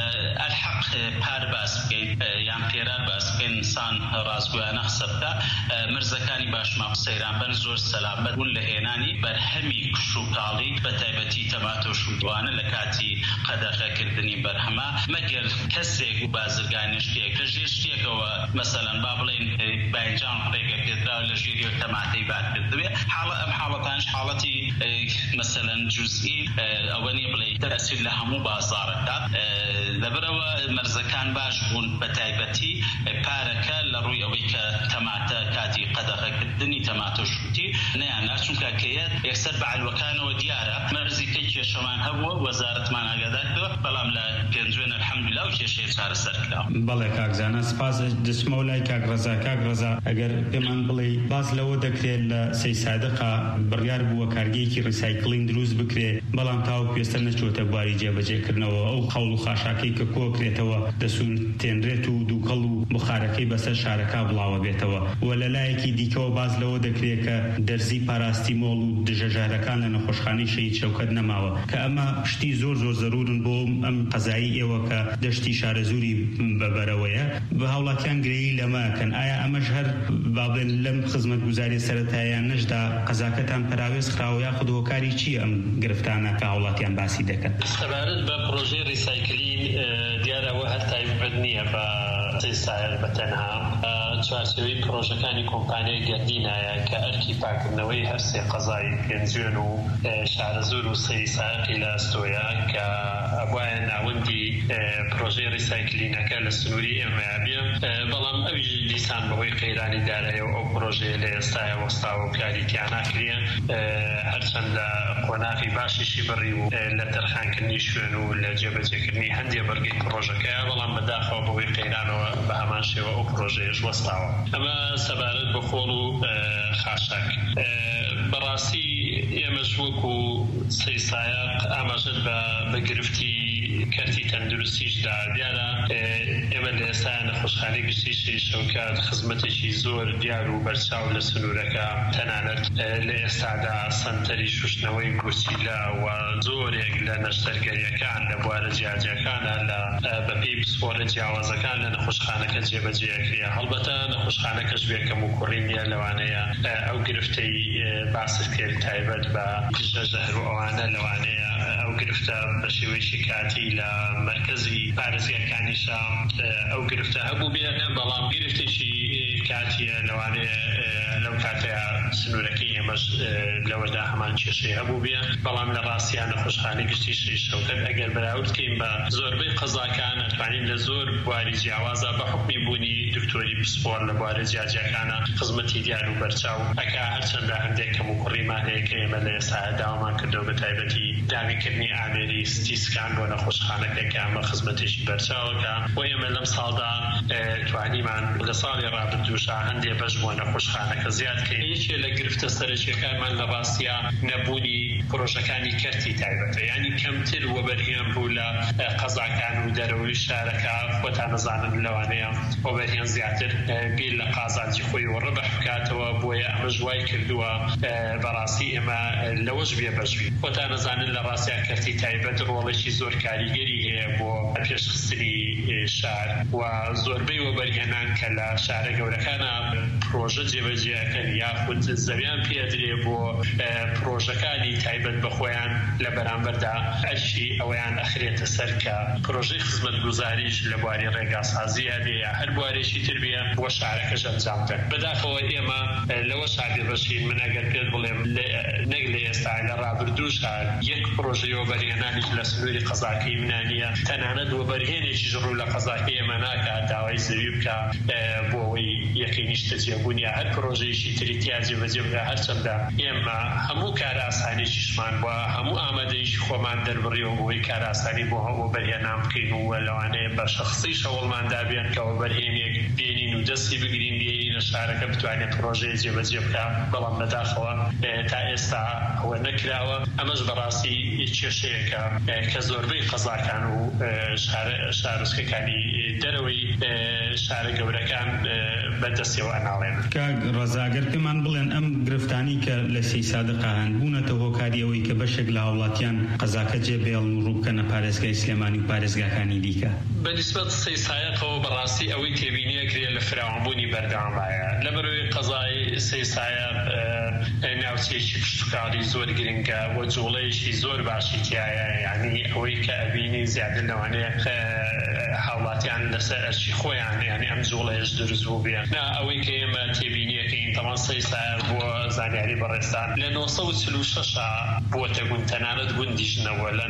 S3: ئەلحەق پار باس بکەین یان پێرار باس بکەین ئینسان ڕازگویانە قسە بکە مەرزەکانی باشماق سەیرانبەر زۆر سەلامەت بوون لە هێنانی بەرهەمی کشتوکاڵی بەتایبەتی تەماتۆ شووانە لە کاتی قەدەغەکردنی بەرهەمە مەگەر کەسێک و بازرگانی شتێک لە ژێر شتێکەوە مەسەلەن با بڵێن باینجان ڕێگە پێدراوە لە ژێریەوە تەماتەی بادکردبێ ئەم حاڵەتانش حاڵەتی مەسەلەن جوزئی ئەوە نیە بڵێ تەسیر لە هەموو بازارەکە لەبەرەوە مەرزەکان باش بوون بەتایبەتی پارەکە لە ڕووی ئەوەی کە تەماتە کاتی قەدەغەکردنی تەماتۆ شووتی نەیاننا چونکە کەیەت یەکسەر بەعلوەکانەوە دیارە مەرزیکەی کێشەمان هەبووە وەزارەتمان ئاگادارکردووە بەڵام لە پێنجوێنە الحەمدوللا و کێشەیە چارەسەر کراوە.
S1: بەڵێ کاکزانە سپاس دچمەوە لای کاکڕەزا ئەگەر پێمان بڵێ باز لەوە دەکرێت لە سەی سادقا بڕیار بووە کارگەیەکی ڕیسایکڵینگ دروست بکرێت بەڵام تاو پێستە نەچۆتە بواری جێبەجێکردنەوە ئەو خەوڵ و خاشاکەی کە کۆکرێتەوە دەسووتێنرێت و دووکەڵ و بخارەکەی بەسەر شارەکە بڵاوە بێتەوە و لە لایەکی دیکەوە باز لەوە دەکرێت کە دەرزی پاراستیمۆڵ و دژەژارەکان لە نەخۆشخانەی شەهید شەوکەت نەماوە کە ئەمە شتی زۆر زەرورن بۆ ئەم قەزایی ئێوە کە دەشتی شارەزووری بەبەرەوەیە بە هاوڵاتیان گرەیی لەماکەن ئایا ئەمەش هەر بابێن لەم خزمەتگوزاری سەرەتاییان نەشدا قەزاکەتان پراوێز خراوە یاخود هۆکاری چی ئەم گرفتانە کە هاوڵاتیان باسی دەکەن؟
S4: سەبارەت بە پرۆژەی ریسایکلین دیارەوە هەر تایبەت نییە بە سایر بەتەنها چوارچێوەی پرۆژەکانی کۆمپانیای گەردینایە کە ئەرکی پاکردنەوەی هەرسێ قەزای پێنجوێن و شارەزور و سەی ساقی لە ئەستۆیە کە ئەوایە ناوەندی پرۆژەی ریسایکلینەکە لە سنووری ئێمەیابێ بەڵام ئەویش دیسان بەهۆی قەیرانی دارایەوە ئەو پرۆژەیە لە ئێستایە وەستاوە و کاریتیان ناکرێ هەرچەند لە قۆناغی باشیشی بڕی و لە تەرخانکردنی شوێن و لە جێبەجێکردنی هەندێک بەرگەی پرۆژەکەیە بەڵام بەداخەوە بەهۆی قەیرانەوە بە هەمان شێوە ئەو پرۆژەیەش وەستاوە. ئەمە سەبارەت بە خۆڵ و خاشاک. بەڕاستی ئێمەش وەکو سەیسایق ئاماژەت بە گرفتی کەرتی تەندروستیشدا دیارە ئێمە لە ئێستا نەخۆشخانەی گشتی شەوکات خزمەتێکی زۆر دیار و بەرچاو لە سنوورەکە تەنانەت لە ئێستادا سەنتەری شوشتنەوەی گوسیلە و زۆرێک لە نەشتەرگەریەکان لە بوارە جیاجەکانە لە بەپێی پسپۆرە جیاوازەکان لە نەخۆشخانەکە جێبەجێکرێ. هەڵبەتە نەخۆشخانەکەش بێکەم و کوڕی نییە لەوانەیە ئەو گرفتەی باست کرد تایبەت بە ژەهر و ئەوانە لەوانەیە ئەو گرفتە بە شێوەیەکی کاتی لە مرکزی پارێزگاکانیشە ئەو گرفتە هەبوو بێ، بەڵام گرفتێکی کاتیە لەوانەیە لەو کاتەیە سنوورەکەی ئێمەش لەوەدا هەمان کێشەی هەبوو بێ. بەڵام لە ڕاستیان نەخۆشخانەی گشتی شەوکەت ئەگەر بەراورد بکەین بە زۆربەی قەزاکان ئەتوانین لە زۆر بواری جیاوازە بە حکمی بوونی دکتۆری پسپۆر لە بوارە جیاجەکانە خزمەتی دیار و بەرچاو ئەکا هەرچەندە هەندێک کەم و کوڕیمان هەیە کە ئێمە لە ئێستا داوامان کردەوە بە تایبەتی دامیکردنی ئامێری ستیسکان بۆ نەخۆشخانەکە کە ئەمە خزمەتێکی بەرچاوەکە و ئێمە لەم ساڵدا توانیمان لە ساڵی ڕابردووشە هەندێک بەش بۆ نەخۆشخانەکە زیادکەین. یەکێ لە گرفتە سەرەکیەکانمان لە ڕاستیە نەبوونی پرۆژەکانی کەرتی تایبەتە، یعنی کەمتر وەبەرهێن بوو لە قەزاکان و دەرەوەی شارەکە خۆتان نەزانن لەوانەیە وەبەرهێن زیاتر بیر لە قازانجی خۆی و ڕەبح بکاتەوە، بۆیە ئەمەش وای کردووە بەڕاستی ئێمە لەوەش بێ بەشوی خۆتان نەزانن لە ڕاستیە کەرتی تایبەت ڕۆڵێکی زۆر کاریگەری هەیە بۆ پێشخستنی شار و زۆربەی وەبەرهێنان کە لە شارە گەورەکانە پرۆژە جێبەجێەکەن یاخود زەویان پێدرێ بۆ پرۆژەکانی تایبەت بە خۆیان لە بەرامبەردا ئەرشی ئەویان ئەخرێتە سەر کە پرۆژەی خزمەتگوزاریش لە بواری ڕێگاسازیە بێ یا هەر بوارێکی تر بێ بۆ شارەکەش ئەنجام بدەن. بەداخەوە ئێمە لەوە شادێ بەشین من ئەگەر پێت بڵێم نەک لە ئێستا لە ڕابردووشە یەک پرۆژەی وەبەرهێنانیش لە سنووری قەزاکەی منانیە، تەنانەت وەبەرهێنێکیش ڕوو لە قەزاکەی ئێمە ناکات داوای زەوی بکە بۆ ئەوەی یەکەی نیشتە جێبوونی هەر پرۆژەیەکی تری تیاجێ بەجێ بکە. هەرچەندە ئێمە هەموو کارە ئاسانیشیشمان بووە، هەموو ئامادەیشی خۆمان دەربڕیەوە بۆی کارە ئاسانی بۆ وەبەرهێنان بکەین و لەوانەیە بە شەخسی شەوڵماندا بێن کە وەبەرهێنێک بێنین و دەستی بگرین بێنینە شارەکە بتوانێت پرۆژەیە جێبەجێ بکە. بەڵام بەداخەوە تا ئێستا ئەوە نەکراوە. ئەمەش بەڕاستی کێشەیەکە کە زۆربەی قەزاکان و شارۆچکەکانی دەرەوەی شارە گەورەکان بەدەستیەوە ئەناڵێن.
S1: کاک ڕەزاگەر پێمان بڵێن ئەم گرفتانی کە لە سەی سادقا هەن بوونەتە هۆکاری ئەوەی کە بەشێک لە هاوڵاتیان قەزاکە جێبێڵن و ڕووبکەنە پارێزگای سلێمانی و پارێزگاکانی دیکە؟
S4: بەنسبەت سەی سایقەوە بەڕاستی ئەوەی تێبینیەکرێ لە فراوانبوونی بەردەوامایە لە بەرەوەی قەزای سەی سایق ناوچەیەکی پشتوکاڵی زۆر گرنگە و جوڵەیەکی زۆر باشی تایە، یعنی ئەوەی کە ئەبینی زیاتر لەوانەیە هاوڵاتیان لەسەر ئەرشی خۆیان یعنی ئەم جوڵەیەش دروست بوو بێ. نا ئەوەی کە ئێمە تێبینیەکەین تەمان سەی سایق بۆ زانیاری بەڕێستان لە 1946 بووەتە گوند، تەنانەت گوندیشنەوە لە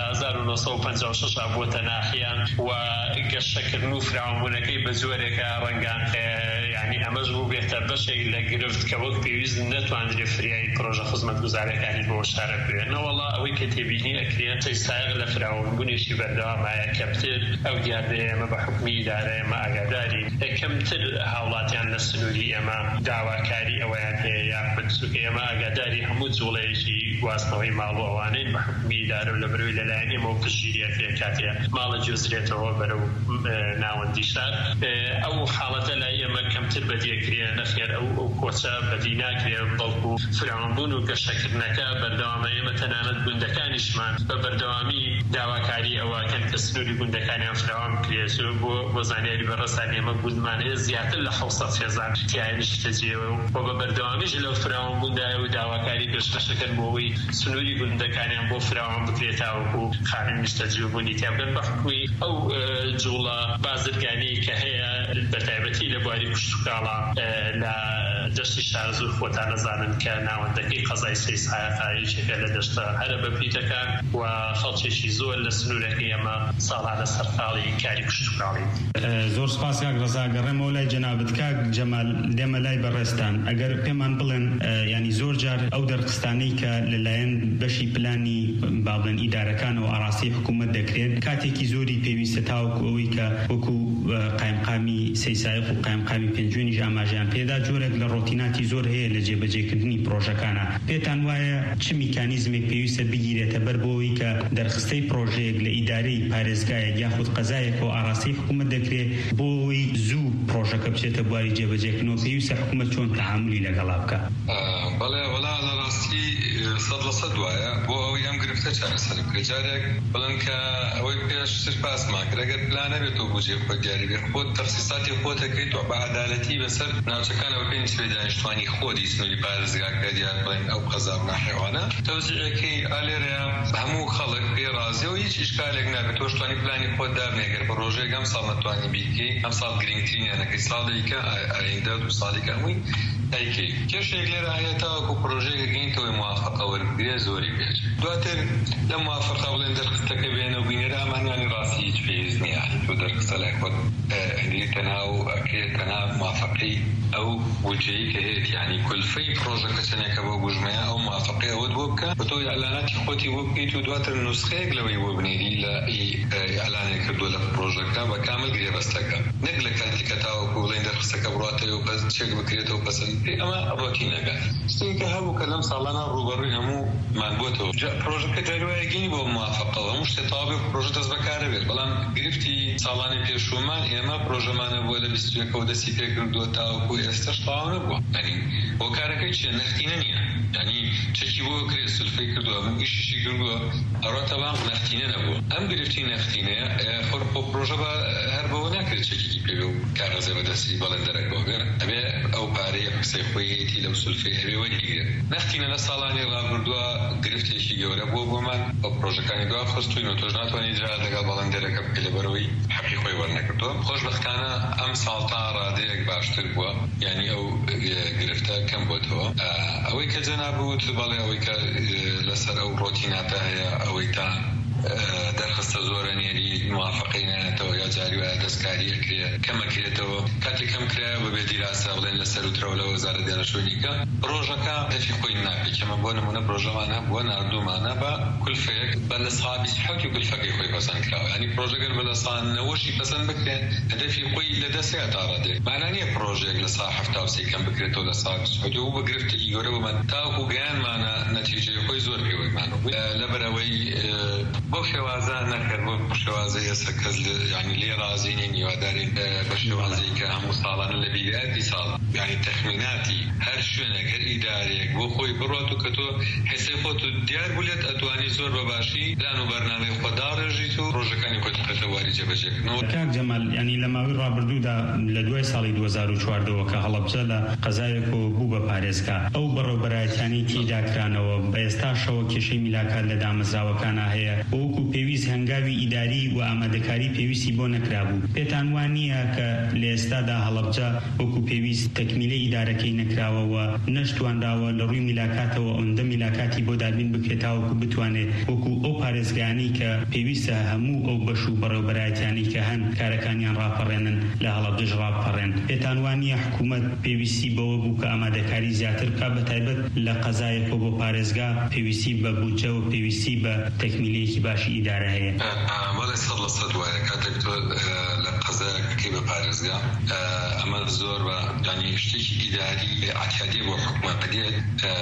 S4: 1956 بووەتە ناحیان و گەشتەکردن و فراوانبوونەکەی بە زۆرێکە ڕەنگە یعنی ئەمەش بوو بێتە بەشێک لە گرفت کە وەک پێویست نەتوانرێت فریای پرۆژە خزمەتگوزاریەکانی بۆ شارە بێنە. وەڵا ئەوەی کە تێبینی ئەکرێن سەی سایق لە فراوانبوونێکی بەردەوامایە کەمتر ئەو دیاردەیە ئێمە بە حکمی ئیدارە ئێمە ئاگاداری کەمتر هاوڵاتیان لە سنووری ئێمە داواکاری ئەویان هەیە یاخود ئێمە ئاگاداری هەموو جوڵەیەکی گواستنەوەی ماڵ و ئەوانەی بە حکمی ئیدارە و لە بەروی لەلایەن ئێمە و پشتگیریەکە کاتێ ماڵە جێزرێتەوە بەرەو ناوەندی شار ئەو حاڵەتە لای ئێمە کەمتر بەدیەکرێ نەخێر ئەو کۆچە بەدی ناکرێ بەڵکو فراوانبوون و گەشتەکردنەکە بەردەوامە ئێمە تەنانەت گوندەکانیشمان بە بەردەوامی داواکاری ئەوەکەن کە سنووری گوندەکانیان فراوان بکرێت بۆ زانیاری بەڕێستان ئێمە گوندمان هەیە زیاتر لە 700,000 تیایانیشتە جێوە و بە بەردەوامیش لەو فراوانبووندایە و داواکاری گەشتەکەن بۆەوەی سنووری گوندەکانیان بۆ فراوان بکرێتەوە و خانووی نیشتە جێبوونی تیابگەن بە حکومی ئەو جوڵە بازرگانەی کە هەیە بە تایبەتی لە بواری پشتوکاڵە لە دەشتی شارزوور خۆتان نەزانن کە ناوەندەکەی قەزای سەی سایقایەکێکە لە دەشتە هەرە بەپیتەکان و خەڵکێکی زۆر لە سنوورەکەی ئەمە ساڵانە سەرقاڵی کاری پشتوکاڵی.
S1: زۆر سپاس کاک ڕەزا، گەڕێمەوە لای جەنابەت. کاک جەمال دێمە لای بەڕێستان، ئەگەر پێمان بڵێن ینی زۆر جار ئەو دەرخستانەی کە لەلایەن بەشی پلانی با بڵێن ئیدارەکان و ئاڕاستی حکوومەت دەکرێت کاتێکی زۆری پێویستە تاوەکو ئەوەی کە وەکو قایمقامی سەیسایق و قایمقامی پێنجوێنیش ئاماژیان پێدا جۆرێک لە ڕۆتیناتی زۆر هەیە لە جێبەجێکردنی پرۆژەکانە. پێتان وایە چ میکانیزمێک پێویستە بگیرێتە بەر بۆەوەی کە دەرخستەی پرۆژەیەک لە ئیدارەی پارێزگایەک یاخود قەزایەک و ئاڕاستی حکوومەت دەکرێت بۆەوەی زوو پرۆژەکە بچێتە بواری جێبەجێکردنەوە پێویستە حکوومەت چۆن تەعاملی لەگەڵا بکە؟
S5: بەڵێ وەڵا لە ڕاستی 100% وایە بۆ ئەوەی ئەم گرفتە چارەسەر بکرێت. جارێک بڵێن کە ئەوەی پێش سپاسمان کرد ئەگەر پلانە بێتەوە بودجێ خۆت دیاری بێت خۆت تەخسیساتی خۆت دەکەیت و بە عەدالەتی بەسەر ناوچەکانەوە پێنج دانیشتوانی خۆتی سنووری پارێزگاکە دیار بڵێن ئەو قەزا و ناحێوانە تەوزیعەکەی ئالێرەیە هەموو خەڵک پێ ڕازیە و هیچ ئیشکالێک نابێت. تۆ توانی پلانی خۆت دابنێ ئەگەر بە ڕۆژێک ئەم ساڵ نەتوانی بیکەی ئەم ساڵ گرنگترینیانەکەی ساڵێکە ئایندە دو ساڵێکە هەمووی ئەیکەی. کێشێک لێرە هەیە تاوەکو پرۆژەیەک گەینتەوەی موافقە وەربگرێ زۆری بێت. دواتر لە موافقە بڵێن دەرخستەکە بێنە و بینێرە ئەمانیانی ڕاستی هیچ پێویست نییە. تۆ دەرخستە لای خۆت هەندێتە ناو ئەکرێتە ناو موافقەی ئەو بودجەیە کە هەیەت، یعنی کولفەی پرۆژەکە چەندێکە بۆ بژمەیە ئەو موافقەی ئەوەت بۆ بکە بە تۆ ئەلاناتی خۆتی بۆ بکەیت و دواتر نوسخەیەک لەوەی بۆ بنێری لە ئەلانێک کردووە لە پرۆژەکە بە کامل گرێبەستەکە، نەک لە کاتێکە تاوەکو بڵێن دەرخستەکە بڕاتەوە و بەس چێک بکرێتەوە پەسەند ئەمە ڕۆتینەکە. شتێکە هەبوو کە لەم ساڵانە ڕوبەڕووی هەموومان بۆتەوە پرۆژەکە جاروایەگەینی بۆ موافقەوە هەموو شتێ تەواو پرۆژە دەست بەکارە بێت. بەڵام گرفتی ساڵانی پێشوومان ئێمە پرۆژەمانە بۆ لە 21ەوە دەستی پێ کردووە تاوەکو ئێستاش تەواو نەبووە. یعنی بۆ کارەکەی چیە نەختینە نییە، یعنی چەکی بۆ کرێت سولفەی کردووە من ئیشیشی کردووە ئەڕاتە بام نەختینە نەبووە. ئەم گرفتی نەختینەیە خۆر بۆ پرۆژە بە هەر بەوە ناکرێت چەکی پێ و کاغەزێ بەدەستی بەڵێندەرەکەوە بێت ئەبێ ئەو پارەیە قسەی خۆیەتی لەو سولفەی هەبێ وەرگیرێت. نەختینە لە ساڵانی ڕابردووە گرفتێکی گەورە بۆمان بە پرۆژەکانی دوا خستوین و تۆش ناتوانانی جا لەگەڵ بەڵێندەرەکە بکە لەبەرەوەی حەقی خۆی وەرنەکردووە. خۆشبەختانە ئەم ساڵ تا ڕادەیەک باشتر بووە، یعنی ئەو گرفتە کەم بۆتەوە. ئەوەی کە جەنابوت بەڵێ ئەوەی کە لەسەر ئەو ڕۆتیناتە هەیە ئەوەی تا دەرخستە زۆرە نێری موافقەی نێنێتەوە یا جاری وایە دەستکاری ئەکرێ کەمەکرێتەوە کاتێک کەم کرایە بەبێ دیراسە بڵێن لەسەر وترەوە لە وەزارە دێرەشۆنیکە ڕۆژەکە هەفی خۆی ناپێک. ئەمە بۆ نمونە پرۆژەمانە بۆ ناردوومانە بە کولفەیەک بە لە ساڵ 27 کولفەکەی خۆی پەسەند کراوە. ینی پرۆژەگەر بە لە ساڵ 90 پەسەند بکرێت هەدەفی خۆی لە دەستەیە تا ڕادێک. مانای نییە پرۆژێک لە ساڵ 70 کەم بکرێتەوە لە ساڵ 27 و بە گرفتێکی گەورە بمان تاوەکو گەیانمانە نەتیجەی خۆی زۆر پێوەیمانە بوو. لەبەرەوەی بۆ شێوازە نەکرد بۆ شێوازەی ئێستا کەس یعنی لێ ڕازی نین هیوادارین بە شێوازەی کە هەموو ساڵانە لە بیرایەتی ساڵ یعنی تەخمیناتی هەر شوێنێک هەر ئیدارێک بۆ خۆی بڕات و کە تۆ حسەی خۆت و دیار بولێت ئەتوانی زۆر بەباشی پلان و بەرنامەی خۆت داڕێژیت و ڕۆژەکانی خۆت بکەتە واری جێبەجێکردنەوە.
S1: کاک جەمال ینی لە ماوەی ڕابردوودا لە دوای ساڵی 2014 کە هەڵەبجە لە قەزایەک بوو بە پارێزگا ئەو بەڕێوەبەرایەتیانی تێدا کرانەوە بە ئێستاشەوە کێشەی میلاکات لە دامەزراوەکانە هەیە وەکو پێویست هەنگاوی ئیداری و ئامادەکاری پێویستی بۆ نەکرابوو. پێتان وانییە کە لە ئێستادا هەڵەبجە وەکو پێویست تەکمیلەی ئیدارەکەی نەکراوەوە نەشتوانداوە لە ڕووی میلاکاتەوە ئەوەندە میلاکاتی بۆ دابین بکرێتاوەکو بتوانێت وەکو ئەو پارێزگانی کە پێویستە هەموو ئەو بەش و بەڕێوەبەرایەتیانی کە هەن کارەکانیان ڕاپەڕێنن لە هەڵەبجەش ڕاپەڕێن. پێتان وانییە حکوومەت پێویستی بەوە بوو کە ئامادەکاری زیاتر کا بەتایبەت لە قەزایەکە بۆ پارێزگا پێویستی بە بودجە و پێویستی بە تەکمیلەیەکی باشی ئیدارە هەیە؟
S5: وەڵی 100% وایە کاتێک تۆ لە قەزایەکەکەی بە پارێزگا ئەمە زۆر بە ینی شتێکی ئیداری ئاعتیادی بۆ حکوومەت دێت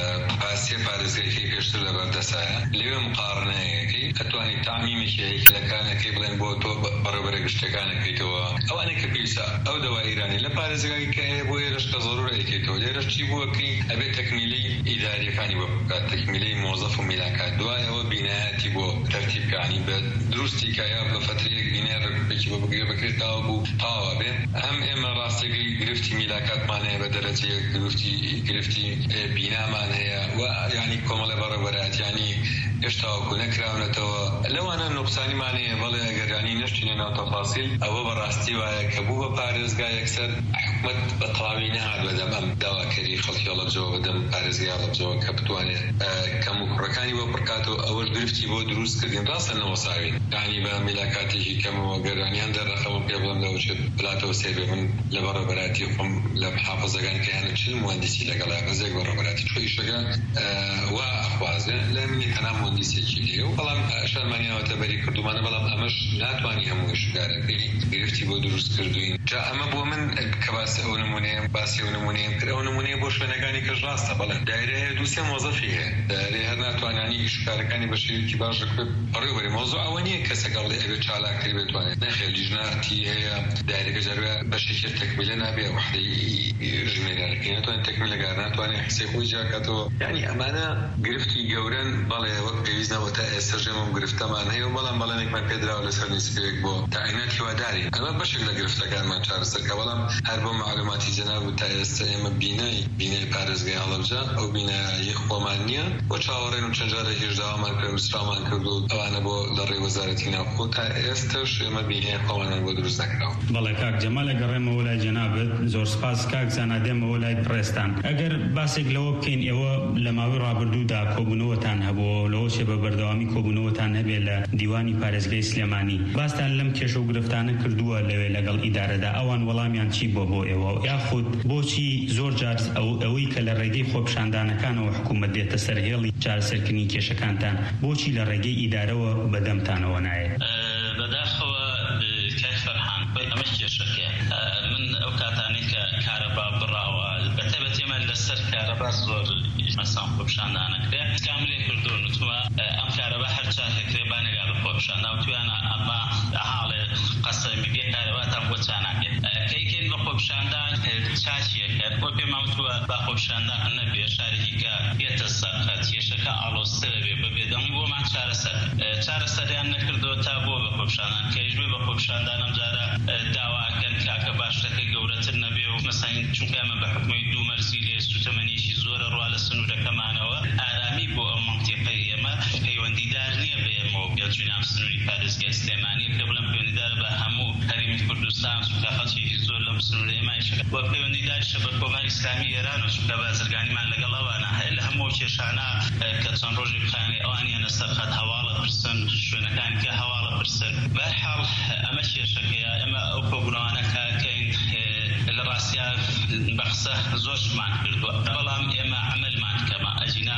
S5: پاسێ پارێزگایەکەی پێشتر لەبەردەسایە لێوێ مقارنەیەکەی ئەتوانی تامیمێکی هەیکلەکانەکەی بڵێن بۆ تۆ بەڕێوەبەرە گشتەکانەکەیتەوە ئەوانەی کە پێویستە ئەو دەوای ئیرانی لە پارێزگای کە هەیە بۆ ئێرەش کە زۆرورە یەکێتەوە لێرەش چی بووەکەی ئەبێت تەکمیلەی ئیداریەکانی بۆ بکات تەکمیلەی مۆزەف و میلاکات دوایەوە بینایەتی بۆ تەرتیبکانی بە دروستی کایە بە فترەیەک بینایەکی بۆ بگرێ بکرێتەوە بوو تاوا بێ ئەم ئێمە ڕاستەکەی گرفتی میلاکاتمان هەیە بە دەرەجەیەک گرفتی بینامان هەیە و ینی کۆمەڵە بەڕێوەبەرایەتیانی هێشتاوەکو نەکراونەتەوە لەوانە نوقسانیمان هەیە بەڵێ ئەگەرانی نەشتینە ناو تەفاسیل ئەوە بەڕاستی وایە کە بوو بە پارێزگا یەکسەر حکومت بەتەواوی نەهات بەدەم ئەم داواکاری خەڵکی هەڵەبجەوە بەدەم پارێزگای هەڵەبجەوە کە بتوانێت کەم و کوڕەکانی بۆ پڕکاتەوە ئەوە گرفتی بۆ دروست کردین ڕاستە نەوەساوین یعنی بە میلاکاتێکی کەمەوە گەرانیان دەرەخەوە پێ بڵم لەوەچێت بڵاتەوە سێبێ من لە بەڕێبەراتی خۆم لە محافەزەکان کە یانە چل مهندسی لەگەڵا بەزێک بەڕێبەراتی چۆیشەکە وا ئەخوازێ لە منی تەنها مهندسێکی لێ و بەڵام شەرمانیاوەتە بەری کردومانە بەڵام ئەمەش ناتوانی هەموو شوگارەکەی گرفتی بۆ دروست کردوین جا ئەمە بۆ من کە باسی ئەو نمونەیە باسی ئەو نمونەیەم کرد ئەو نمونەیە بۆ شوێنەکانی کەش ڕاستە بەڵێ دایرە هەیە دووسێ مۆزەفی هەیە دایرەی هەر ناتوانانی شوگارەکانی بە شێوەیەکی باش بکرێت بەڕێوەبەری مۆزوع ئەوە نییە کەسێک هەڵێ ئەوێ چالاکتری بتوانێت نەخێر لیژنەتی هەیە دایرەکە جەروە بەشێکی تەکمیلە نابێ وحدەی ژمێرەکەی ناتوانێت تەکمیلەکار ناتوانێت حسێ خۆی جاکاتەوە یعنی ئەمانە گرفتی گەورن بەڵێ وەک پێویستنەوە تا ئێستا ژێمەم گرفتەمان هەیە و بەڵام بەڵێنێکمان پێدراوە لەسەر نیسبەیەک بۆ تاعینات هیواداری ئەمە بەشێک لە گرفتەکانمان چارەسەرکە بەڵام هەر بۆ معلوماتی جەناب و تا ئێستا ئێمە بینەی پارێزگای هەڵەبجە ئەو بینایی خۆمان نییە بۆ چاوەڕێن و چەند جارێکیش داوامان کرد و وسرامان کرد و ئەوانە بۆ لە ڕێی وەزارەتی ناوخۆ تا ئێستاش ئێمە بینایی خۆمانیان بۆ دروست نەکراوە.
S1: بەڵێ کاک جەمال ئەگەڕێمەوە لای جەنابەت زۆر سپاس کاک زانادێمەوە لای پڕێستان ئەگەر باسێک لەوە بکەین ئێوە لە ماوەی ڕابردوودا کۆبوونەوەتان هەبووە لەوەشێ بە بەردەوامی کۆبوونەوەتان هەبێ لە دیوانی پارێزگای سلێمانی باستان لەم کێشە و گرفتانە کردووە لەوێ لەگەڵ ئیدارەدا ئەوان وەڵامیان چی بۆ ئێوە یاخود بۆچی زۆر جار ئەوەی کە لە ڕێگەی خۆپیشاندانەکانەوە حکوومەت دێتە سەر هێڵی چارەسەرکردنی کێشەکانتان بۆچی لە ڕێگەی ئیدارەوە بەدەمتانەوە نایێت؟
S3: بەداخەوە کاک فەرحان ئەمە کێشەکە من ئەو کاتانەی کە کارەبا بڕاوە بەتایبەت ئێمە لەسەر کارەبا زۆر مەسان خۆپیشاندانەکرێ کاملێ کردو نوتمە ئەم کارەبا هەر چاکەکرێ بانەگا بە خۆپیشاندا و توانە ئەمە حاڵێ قەسەمی بێ کارەباتان بۆ چاناکێت کەیکێن بە خۆپیشاندان چاچیەکرد بۆ پێماوتووە با خۆپیشاندان نەبێ شارێکی کە بێتە سەر کێشەکە ئاڵۆسترە بێ بەبێ دەنگی بۆمان چارەسەریان نەکردەوە تا بۆ بە خۆپیشاندان کەیژبێ بە خۆپیشاندان ئەم جارە داواکەن کاکە باشەکە گەورەتر نەبێ و مەسەن چونکە ئەمە بە حکومەی دوو مەرزی لێ سوتەمەنیشی زۆرە ڕوا لە سنوورەکەمانەوە ئارامی بۆ ئەم مەنتیقەی ئێمە پەیوەندیدار نییە بە ئێمەوە پێچوونام سنووری پارێزگای سلێمانی کە بڵم پەیوەندیدار بە هەموو هەرێمی کوردستان چونکە خەڵکێکی زۆر لەم سنوورە ئێمەیشە وە پەیوەندیداریشە بە کۆماری ئیسلامی ئێران و چونکە بازرگانیمان لەگەڵ ئەوانە لە هەموو کێشانە کە چەند ڕۆژی بخانێ ئەوانیانە سەرخەت هەواڵە پرسن شوێنەکان کە هەواڵە پرسن بەرحاڵ ئەمە کێشەکەیە ئێمە ئەو کۆبوونەوانە کاکەین لە ڕاستیا بەخسە زۆرشمان کردووە بەڵام ئێمە عەمەلمان کەمە ئەجینا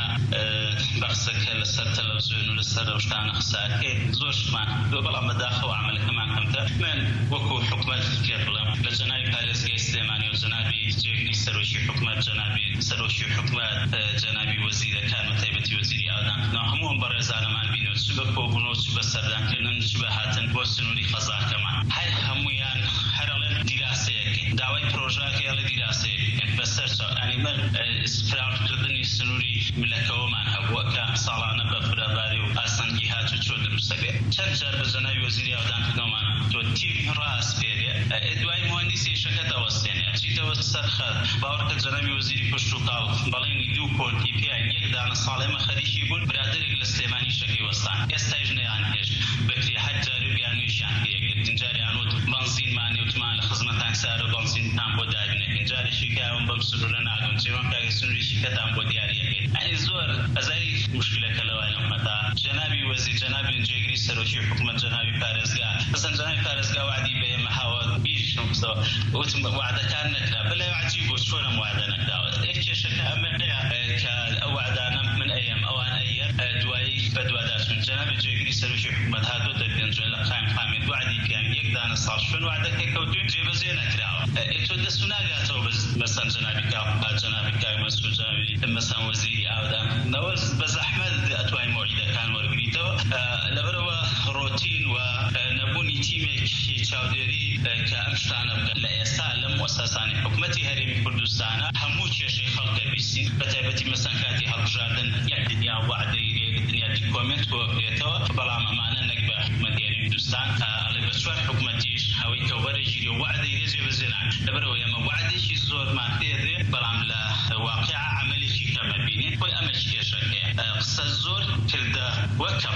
S3: بەخسەکە لەسەر تەلەڤیزیۆن و لەسەر ئەو شتانە قساکەی زۆرشمان کردووە بەڵام بەداخەوە عەمەلەکەمان کەمتە من وەکو حکومەت پێ بڵێم لە جەنابی پارێزگای سلێمانی و جەنابی جێگنی سەرۆکی حکومەت جەنابی سەرۆکی حکومەت جەنابی وەزیرەکان بەتایبەتی وەزیری ئاودانکردنەوە هەمووم بەڕێزانەمان بینەوە چ بە کۆبوونەوە چ بە سەردانکردن چ بە هاتن بۆ سنووری خەزاکەمان هەر هەموویان هەرەڵێن دیراسەیەکەین داوای پرۆژەکەی هەڵێ دیراسەیەکەین بەسەر ئەنی من سفراوکردنی سنووری ملەکەوەمان هەبووە کە ساڵانە بە فرەباری و ئاسەنگی هاتو چۆ دروستەکە چەند جار بە جەنابی وەزیری ئاودانکردنەوەمان تۆ تیم ڕاستپێرێ دوای مهندسی شەکە دەوەستێنێ چیتەوە سەرخەت باوەڕکە جەنابی وەزیری پشت و کاڵ بەڵێنی دوو کۆلتی پیان یەک دانە ساڵێمە خەریکی بوون برادێک لە سلێمانی شەکەی وەستان ئێستایش نەیان هێشت بەکری حەج جاری و بیانویشیان پێیەکرد جاریان وت بەنزینمانی وتمان لە خزمەتان سارە بەنزینتان بۆ دابینەکەین جارێکی کاوم بەم سنوورە ناگەم جێوان کاگە سنووریشی کەتان بۆ دیاریەکەین ئەنی زۆر ئەزاری مشکلەکە لەوای لەمەدا جەنابی وەزیر جەنابی جێگری سەرۆکی حکومەت جەنابی پارێزگا بەسەن جەنابی پارێزگا وعدی بە ئێمە هاوە بیرشم قسەوە وتم وعدەکان نەکرا بەلای عەجیب بۆ چۆنم وعدە نەکراوە کێشەکە ئەمە هەیە کە ئەو وعدانە من ئەیەم ئەوان ئەیەن دوایی بەدواداچون جەنابی جێگری سەرۆکی حکومەت هاتۆتە پێنجێن لە قایم حامید وعدی پیان یەک دانە ساڵ شوێن وعدەکەی کەوتوین جێبەجێ نەکراوە تۆ دەست و ناگاتەوە مەسەن جەنابی کاڵ جەنابی کاک مەسعود جەنابی مەسەن وەزیری ئاودانکردنەوە بە زەحمەت ئەتوانین مۆعیدەکان وەرگریتەوە لەبەرەوە ڕۆتین و نەبوونی تیمێکی چاودێری کە ئەم شتانە بکەن لە ئێستا لە مؤسسانی حکومەتی هەرێمی کوردستانە هەموو کێشەی خەڵکە بیستین بەتایبەتی مەسەن کاتی هەڵبژاردن یەک دنیا وعدەی دنیا دیکۆمنت بۆ بێتەوە بەڵام ئەمانە نەک بە حکومەتی هەرێمی کوردستان ئەڵێ بە چوار حکومەتیش هەوەی کە وەرەگیری و وعدەی جێبەجێ ناکرێت لەبەرەوە ئێمە وعدێکی زۆرمان پێدرێ بەڵام لە واقعە عەمەلێکی کەمە بینین خۆی ئەمە کێشەکەیە قسە زۆر کردە وەکەم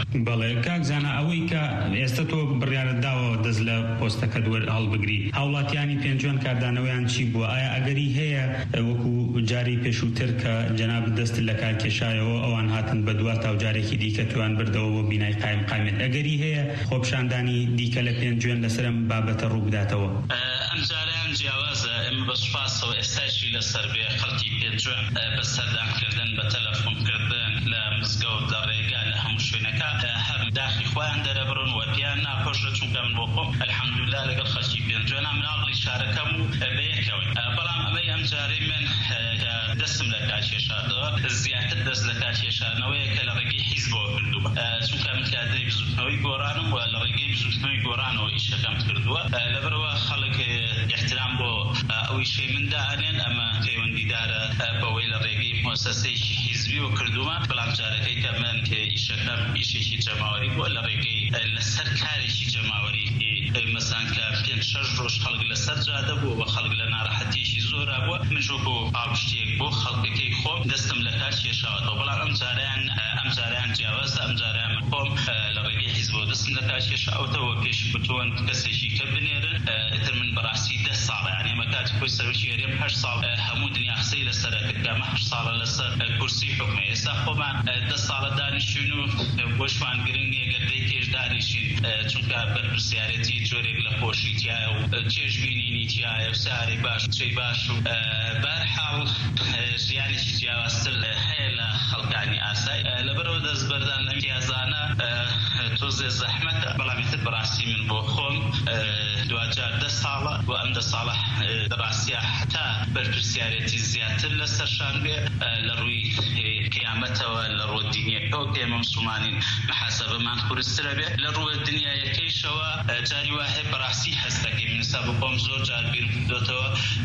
S1: بەڵێ کاکزانە ئەوەی کە ئێستا تۆ بڕیارت داوە دەست لە پۆستەکە دووە هەڵبگری هاوڵاتیانی پێنجۆن کاردانەوەیان چی بووە؟ ئایا ئەگەری هەیە وەکو جاری پێشووتر کە جەناب دەست لە کار کێشایەوە ئەوان هاتن بە دوات تاوجارێکی دیکە توان بردەوە بۆ بینای قایمقامێت ئەگەری هەیە خۆپشاندانی دیکە لە پێنجۆن لەسەرم بابەتە ڕووبداتەوە؟
S3: ئەم جاریان جیاوازە ئێمە بە سوپاسەوە ئێستاشی لەسەر بێ خەڵکی پێنجۆن بە سەردانکردن بە تەلەفۆنکردن لە مزگەوت لە ڕێگا لە هەموو شوێنەکە هەر داخی خۆیان دەرەبڕن و پیان ناکۆشە چونکە من بۆ خۆم ئەلحەمدولیلا لەگەڵ خەڵکی پێنجۆنە مناڵی شارەکەم و بەیەکەوە بەڵام ئەمەی ئەم جارەی من دەستم لە کارکێشاردەوە زیاتر دەست لە کارکێشانەوەیە کە لە ڕێگەی حیزبەوە کردووە چونکە من کادەی بزوتنەوەی گۆڕانم و لە ڕێگەی بزوتنەوەی گۆڕانەوە ئیشەکەم کردووە لەبەرەوە خەڵک احترام بۆ ئەوەی شەی من دائنێن ئەمە پەیوەندیدارە بەوەی لە ڕێگەی مؤسسەیەکی حیزبی و کردووە بەڵام جارەکەی کە من ئیشەکەم ئیشێکی جەماوەری بووە لە ڕێگەی لەسەر کارێکی جەماوەری مەسان کە 5-6 ڕۆژ خەڵک لەسەر جادە بووە و خەڵک لە ناڕەحەتیشی زۆرا بووە من ژۆ بۆ ئاڵپشتێک بۆ خەڵکەکەی خۆم دەستم لە کار کێشاوەتەوە بەڵام ئەم جاریان جیاوازە ئەم جاریان من خۆم لە ڕێگەی حیزبەوە دەستم لە کار کێشاوەتەوە پێش بتوان کەسێکی کە بنێرن ئیتر من بەڕاستی 10 ساڵە یعنی ئێمە کاتی خۆی سەرۆکی هەرێم 8 ساڵ هەموو دنیا قسەی لەسەرە کرد کە ئەمە 8 ساڵە لەسەر کورسی حکومە ئێستا خۆمان 10 ساڵە دانیشتوین و بۆشمان گرنگ نییە گەردەی پێش دانیشین چونکە بەرپرسیارەتی جۆرێک لە خۆشی تایە و چێژبینینی تایە و سارێ باش چێی باش و بەرحاڵ ژیانێکی جیاوازتر هەیە لە خەڵکانی ئاسایی لەبەرەوە دەستبەردان لە امتیازانە تۆزێ زەحمەتە بەڵام ئیتر بەڕاستی من بۆ خۆم دوجار 10 ساڵە و ئەم 10 ساڵە ڕاستیە حتا بەرپرسیارەتی زیاتر لەسەرشان بێ لە ڕووی قیامەتەوە لە ڕۆ دینیەکەەوە ئێمە مسلمانین محاسەبەمان خورسترە بێ لە ڕووە دنیایەکەیشەوە جاری وایە بەڕاستی هەست دەکەین منسا بخۆم زۆر جار بیر کردوێتەوە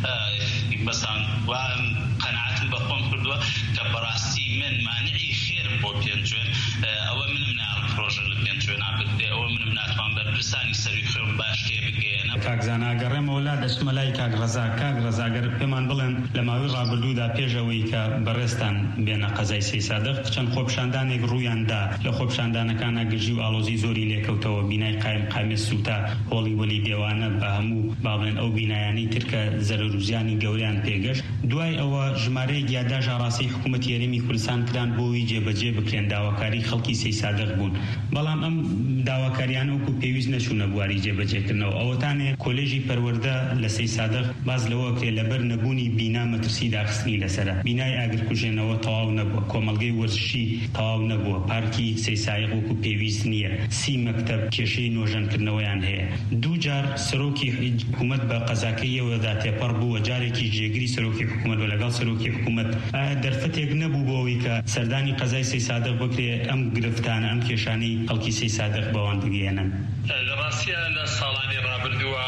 S3: بەسان وام قەناعەتم بە خۆم کردووە کە بەڕاستی من مانعی خێر بۆ پێنجۆن ئەوە منم ناڕ پرۆژە لە پێنجۆنا بکرێ ئەوە منم ناتوان بەرپرسانی سەروی خۆم باش تێ بگەێنە
S1: کاکزانە ئەگەڕێمەوە لا دەچمە لای کاکڕەزا گەر پێمان بڵێن لە ماوەی ڕابردوودا پێشەوەی کە بەڕێستان بێنە قەزای سەی سادق چەند خۆپشاندانێک ڕوویاندا لە خۆپشاندانەکانە گژی و ئاڵۆزی زۆری لێکەوتەوە بینای قایمقامێت سوتا هۆڵی وەلی دێوانە بە هەموو باڵێن ئەو بینایانەی ترکە زەرروزیانی گەوریان پێگەشت دوای ئەوە ژمارەیەک یادداش ئاڕاستی حکوومەتی هەرێمی کوردستان کران بۆەوەی جێبەجێ بکرێن داواکاری خەڵکی سەی سادق بوون بەڵام ئەم داواکاریانە وەکو پێویست نەچوونە بواری جێبەجێکردنەوە ئەوەتانێ کۆلێژی پەروەردە لە سەی سادق باز لەوە کرێ لەبەر نەبوونی بینا مەترسی داخستنی لەسرە بینای ئاگرکوژێنەوە تەواو نەبووە کۆمەڵگەی وەرزشی تەواو نەبووە پارکی سەی سایق وەکو پێویست نییە 30 مەکتەب کێشەی نۆژەنکردنەوەیان هەیە دوو جار سەرۆکی حکوومەت بە قەزاکەیەوەدا تێپەڕ بووە جارێکی جێگری سەرۆکی حکوومەت و لەگەڵ سەرۆکی حکوومەت دەرفەتێک نەبوو بۆەوەی کە سەردانی قەزای سەی سادق بکرێ ئەم گرفتانە ئەم کێشانەی خەڵکی سەی سادق بەوان بگەێنن
S4: لە ڕاستیە لە ساڵانی ڕابردووە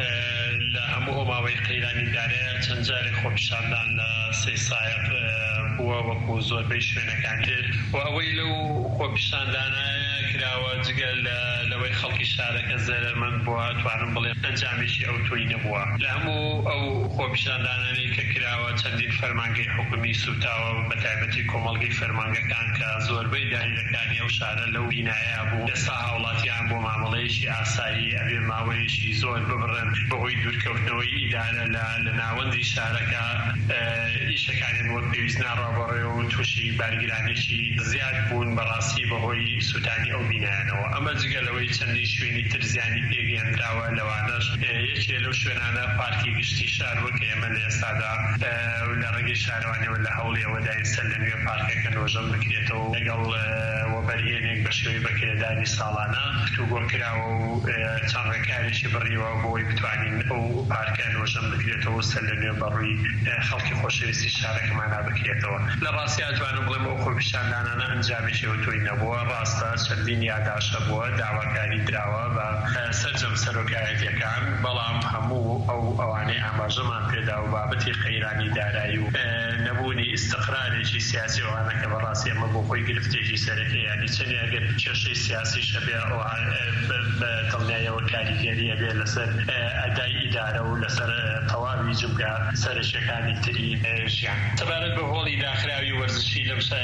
S4: لە هەموو ئۆماوەی قەیرانی دارەیە چەند جارێک خۆپیشاندان لە سەی سایق بووە وەکو زۆربەی شوێنەکان تر و ئەوەی لەو خۆپیشاندانە کراوە جگە لەوەی خەڵکی شارەکە زەرمەند بووە توانم بڵێ ئەنجامیشی ئەو توی نەبووە لە هەموو ئەو خۆپیشاندانانەی کە کراوە چەندین فەرمانگەی حکومی سوتاوە بە تایبەتی کۆمەڵگەی فەرمانگەکان کە زۆربەی داهیرەکانی ئەو شارە لەو بینایە بوو دەستا هاوڵاتیان بۆ مامەڵەیەکی ئاسایی ئەبێ ماوەیەکی زۆر ببڕن بەهۆی دوورکەوتنەوەی ئیدارە لە ناوەندی شارەکە ئیشەکانیان وەک پێویست ناڕابەڕێ و تووشی بارگرانێکی زیاد بوون بەڕاستی بەهۆی سوتانی ئەو بینایانەوە ئەمە جگەلەوەی چەندی شوێنی ترزیانی پێگەێنراوە لەوانەش یەکێ لەو شوێنانە پارکی گشتی شار وەک ئێمە لە ئێستادا لە ڕێگەی شارەوانەوە لە هەوڵێەوەدا ئێستا لە نوێ پارکەکە نۆژەم بکرێتەوە لەگەڵ وەبەرهێنێک بە شێوەی بەکرێدانی ساڵانە گفتوگۆ کراوە و چەند ڕێکاریشی بڕیوە بۆی بتوانین ئەو پارکە نۆژەم بکرێتەوە سەر لە نوێ بەڕووی خەڵکی خۆشەویستی شارەکەمانە بکرێتەوە لە ڕاستی ئەتوانم بڵێم ئەو خۆپیشاندانانە ئەنجامیشی توی نەبووە ڕاستە چەندین یاداشە بووە داواکاری دراوە بە سەرجەم سەرۆکایەتیەکان بەڵام هەموو ئەوانەی ئاماژەمان پێدا و بابەتی قەیرانی دارایی و نەبوونی ئیستقرارێکی سیاسی ئەوانە کە بەڕاستی ئەمە بۆ خۆی گرفتێکی سەرەکە یانی چەندی ئەگەر کێشەی سیاسیشە بێ بە دڵنیایەوە کاریگەریە بێ لەسەر ئەدای ئیدارە و لەسەر تەواوی جمگا سەرشەکانی تری ژیان تەبارەت بە هۆڵی داخراوی وەرزشی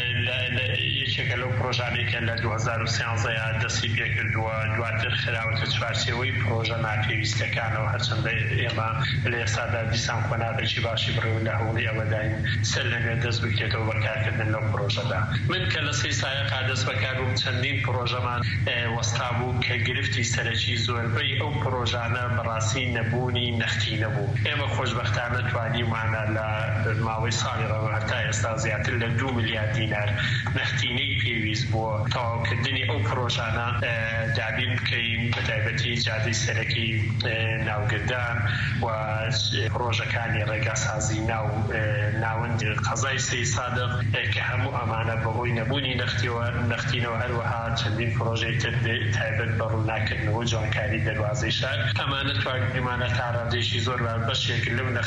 S4: یەکێکە لەو پرۆژانێکە لە 2013 دەستی پێ کردووە دواتر خراوەتە چوارچێوەی پرۆژە ناپێویستەکانەوە هەرچەندە ئێمە لە ئێستادا دیسان خۆناغێکی باشی بڕێون لە هەوڵی ئەوەداین سەر لەمێ دەست بکرێتەوە بەکارکردن لەو پرۆژەدا من کە لە 3 سایەقا دەست بەکار بووم چەندین پرۆژەمان وەستا بوو کە گرفتی سەرەکی زۆربەی ئەو پرۆژانە بەڕاستی نەبوونی نەختی نەبوو ئێمە خۆشبەختانە توانیمانە لە ماوەی ساڵی ڕەوە هەتا ئێستا زیاتر لە 2 میلیارد دینار نەختینەی پێویست بووە تەواوکردنی ئەو پرۆژانە دابین بکەین بە تایبەتی جادەی سەرەکی ناوگردان و پرۆژەکانی ڕێگاسازی ناوەند قەزای سەی سادق کە هەموو ئەمانە بەهۆی نەبوونی نەختینەوە هەروەها چەندین پرۆژەی تر تایبەت بە ڕووناکردنەوە جوانکاری دەواازەی شار ئەمانە توانیمانە تا ڕادێشی زۆر بەشێک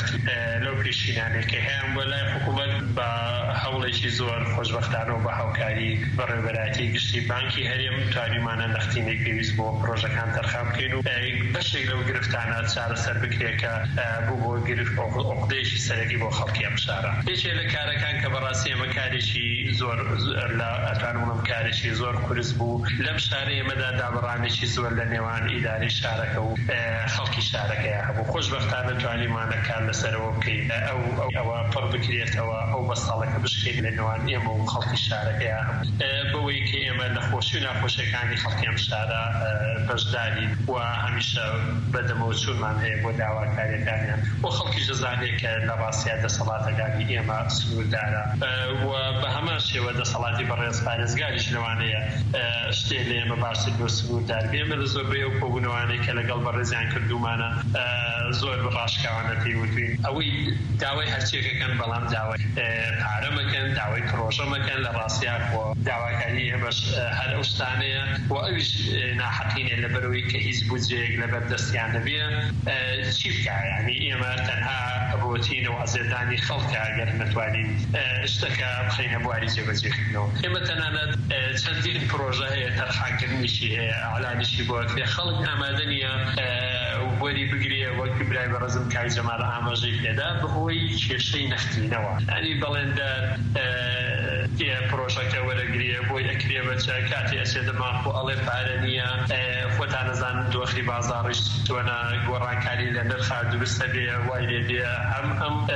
S4: لەو پێشینانێککە هەیەم بۆ لای حکوومەت بە هەوڵێکی زۆر خۆشبەختانەوە بە هاوکاری بەڕێوەبەراتی گشتی بانکی هەرێم توانیمانە نەختینەی پێویست بۆ پرۆژەکان تەرخام بکەین و بەشێک لەو گرفتانە چارەسەر بکرێکە بوو بۆ گرفت عقدەیەکی سەرەکی بۆ خەڵکی ئەم شارە یەکێک لە کارەکان کە بەڕاستی ئێمە کارێکی زۆر لە ئەتوانم کارێکی زۆر قورس بوو لەم شارە ئێمەدا دابڕانێکی زۆر لە نێوان ئیداری شارەکە و خەڵکی شارەکەیە هەبوو خۆشبەختانە توانیمانە کار لەسەرەوە بکەین ئەوە پڕ بکرێتەوە ئەو بەستاڵەکە بشکێت لە نێوان ئێمە و خەڵکی شارەکەیە بەوەی کە ئێمە لە خۆشی و ناخۆشیەکانی خەڵکی ئەم شارە بەشداری و هەمیشە بەدەمەوە چوونمان هەیە بۆ داواکاریەکانیان بۆ خەڵکی جەزانێک کە لە ڕاستیە دەسەڵاتەکانی ئێمە سنووردارە و بە هەمان شێوە دەسەڵاتی بەڕێز پارێزگاریش لەوانەیە شتێ لە ئێمە باشتر بۆ سنووردار بێمە لە زۆربەی ئەو کۆبوونەوانەی کە لەگەڵ بەڕێزیان کردومانە زۆر بەڕاشکاوانەتی وتوین ئەوەی داوای هەرچێکەکەن بەڵام داوای پارە مەکەن داوای پرۆژە مەکەن لە ڕاستیان بۆ داواکاری ئێمەش هەر ئەو شتانەیە و ئەویش ناحەقینێ لەبەرەوەی کە هیچ بودجەیەک لەبەر دەستیان دەبێ چی بکە یعنی ئێمە تەنها ڕۆتین و ئەزێدانی خەڵکە ئەگەر نەتوانین شتەکە بخەینە بواری جێبەجێکردنەوە ئێمە تەنانەت چەندین پرۆژە هەیە تەرخانکردنیشی هەیە ئاڵانیشی بۆ کێ خەڵک ئامادە نییە وەری بگرێ وەک برای بەڕێزم کای جەمال ئاماژەی پێدا بەهۆی کێشەی نەختینەوە ئەنی بەڵێندە پرۆژەکە وەرەگریە بۆی ئەکرێ بەچە کاتی ئەسێ دەماخ و ئەڵێ پارە نییە خۆتان نەزان دۆخی بازاڕیش تۆنە گۆڕانکاری لە نرخا دروستە بێ وای لێ بێ ئەم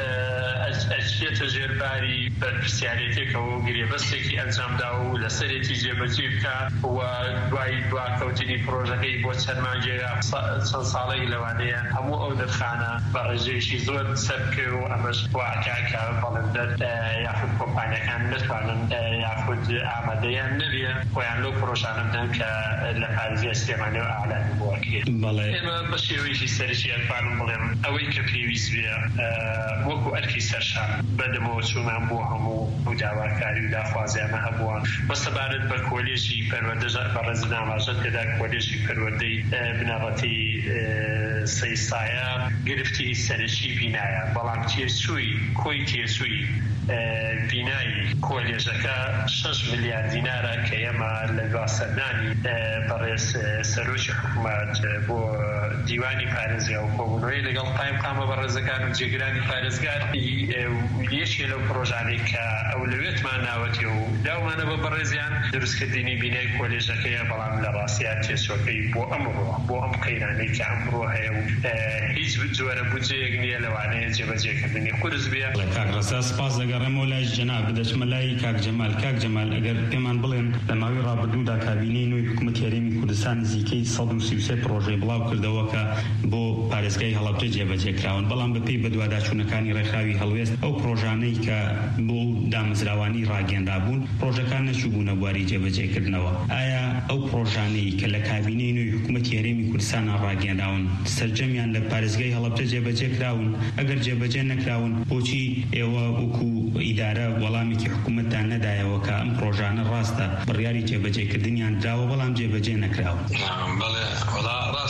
S4: ئەچێتە ژێرباری بەرپرسیارەتێکەوە گرێبەستێکی ئەنجامدا و لەسەرێتی جێبەجێ بکە و دوای دواکەوتنی پرۆژەکەی بۆ چەند مانگێک چەند ساڵێک لەوانەیە هەموو ئەو نرخانە بە ڕێژەیەکی زۆر سەرکە و ئەمەش واکاکە بەڵێندەر یاخود کۆمپانیەکان نتوانن یاخود ئامادەیان نەبێ خۆیان لەو پرۆژانە بدەن کە لە پارێزگای سلێمانیەوە ئاعلانی بۆکرێت ئێمە بە شێوەیەکی سەرشی ئەتوانم بڵێم ئەوەی کە پێویست بێ وەکو ئەرکی سەرشان بەدەمەوە چوونان بۆ هەموو داواکاری و داخوازیانە هەبووە بەسەبارەت بە کۆلێژی پەروەردە بەڕێز ناماژەت پێدا کۆلێژی پەروەردەی بنەڕەتی سەی سایە گرفتی سەرەکی بینایە بەڵام کۆی تێچووی بینایی کۆلێژەکە 6 میلیارد دینارە کە ئێمە لە دواسەردانی بەڕێز سەرۆکی حکوومەت بۆ دیوانی پارێزگا و کۆبوونەوەی لەگەڵ قامە بەڕێزەکان و جێگرانی پارێزگار یەکێ لەو پرۆژانەی کە ئەو لەوێتمان ناوەتی و داومانە بە بەڕێزیان دروستکردنی بینای کۆلێژەکەیە بەڵام لە ڕاستیان تێچۆکەی بۆ ئەم قەیرانەی کە ئەمڕۆ هەیە و هیچ جۆرە بودجەیەک نییە لەوانەیە جێبەجێکردنی قورس بێ.
S1: کاکڕەسا سپاس دەگەڕێمەوە لای جەناب بدەچمە لای کاک جەمال ئەگەر پێمان بڵێن لە ماوەی ڕابردوودا کابینەی نوێی حکوومەتی هەرێمی کوردستان نزیکەی 133 پرۆژەی بڵاو کردەوە کە بۆ پارێزگای هەڵەبجە جێبەجێکراون بەڵام بەپێی بەدواداچوونەکانی ڕێکخراوی هەڵوێست ئەو پرۆژانەی کە بۆ دامەزراوانی ڕاگەنرا بوون پرۆژەکان نەچووبوونە بواری جێبەجێکردنەوە. ئایا ئەو پرۆژانەی کە لە کابینەی نوێی حکوومەتی هەرێمی کوردستان ڕاگەنراون سەرجەمیان لە پارێزگای هەڵەبجە جێبەجێکراون؟ ئەگەر جێبەجێ نەکراون بۆچی ئێوە وەکو ئیدارە وەڵامێکی حکوومەتتان نەدایەوە کە ئەم پرۆژانە ڕاستە بڕیاری جێبەجێکردنیان دراوە بەڵام جێبەجێ نەکراون؟
S5: بەڵێ ڕاستە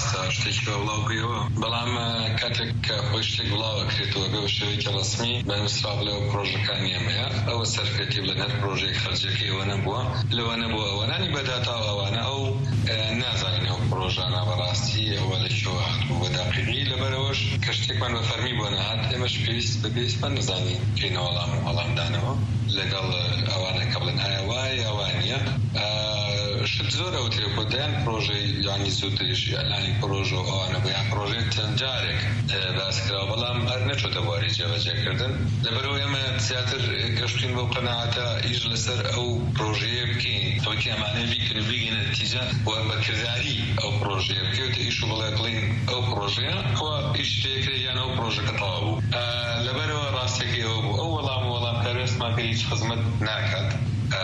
S5: ڕاستە شتێکی وڵاوگەیەوە بەڵام کاتێک کە خۆی شتێک وڵاوەکرێتەوە بێ شێوەیەکی ڕسمی بەنووسرا بڵێەوە پرۆژەکانی ئێمەیە ئەوە سەرکەوتی بڵێن هەر پرۆژەیەک خەرجەکەی ئەوە نەبووە لەوە نەبووە ئەوانانی بەداتاو ئەوانە ئەو نازانین ئەو پرۆژانە بەڕاستی ئەوە لەکێوە هاتبوو بەداقیقی لەبەرەوەش کە شتێکمان بە فەرمی بۆ نەهات ئێمەش پێویستمان نەزانی کەینە وەڵامدانەوە لەگەڵ ئەوانە کە بڵێن ئایا وایە یاوان نییە شت زۆر ئەوتێ بۆدایان پرۆژەی یانی زووتریش یانی پرۆژە ئەوانە بۆیان پرۆژێت چەند جارێک باسکراوە بەڵام هەر نەچۆتە بواری جێبەجێکردن لەبەرەوە ئێمە زیاتر گەشتین بۆ قەناعەتە ئیش لەسەر ئەو پرۆژەیە بکەین تۆکی ئەمانەی بیکردن بگەینە نەتیجە بۆ بەکرداری ئەو پرۆژەیە بکەوتە ئیش و بڵێ بڵین ئەو پرۆژەیە ئەوە ئیش تێکرێ یان ئەو پرۆژەکە تەواو بوو لەبەرەوە ڕاستێکی ئەوە بوو ئەو وەڵامکار هێستماکە هیچ خزمەت ناکات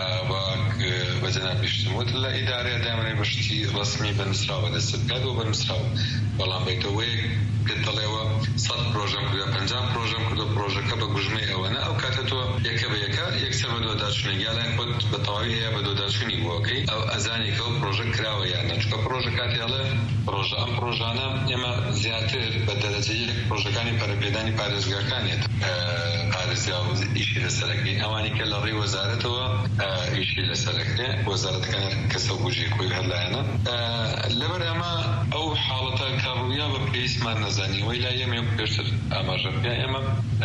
S5: بەجەناب پیشتموت لە ئیدارەیە دامەنێ بەشتی ڕسمی بەنووسراوە دەست بکات و بەنووسراوە بەڵام بێتەوەی پێت دەڵێەوە 100 پرۆژەم کردووە 50 پرۆژەم کردو پرۆژەکە بە گوژمەی ئەوەنە ئەو کاتە تۆ یەکە بە یەکە یەکسەر بە دۆداچوونی یاڵای خۆت بە تەواوی هەیە بە دۆداچوونی بووەکەی ئەو ئەزانی کە ئەو پرۆژە کراوە یان نەچکە پرۆژە کاتێڵێ پرۆژە ئەم پرۆژانە ئێمە زیاتر بە دەرەجەی پرۆژەکانی پەرەپێدانی پارێزگاکانێت پارێزگا و ئیشی لەسەرەکەی ئەوانی کە لە ڕێی وەزارەتەوە ئیشی لەسەرەکەی وەزارەتەکان کەسە بوجی خۆی هەرلایەنە لەبەر ئەمە ئەو حاڵەتە کاڕوویا بە پێویستمان نەزانی وەی لای ئێمە پێشتر ئاماژە پێ ئێمە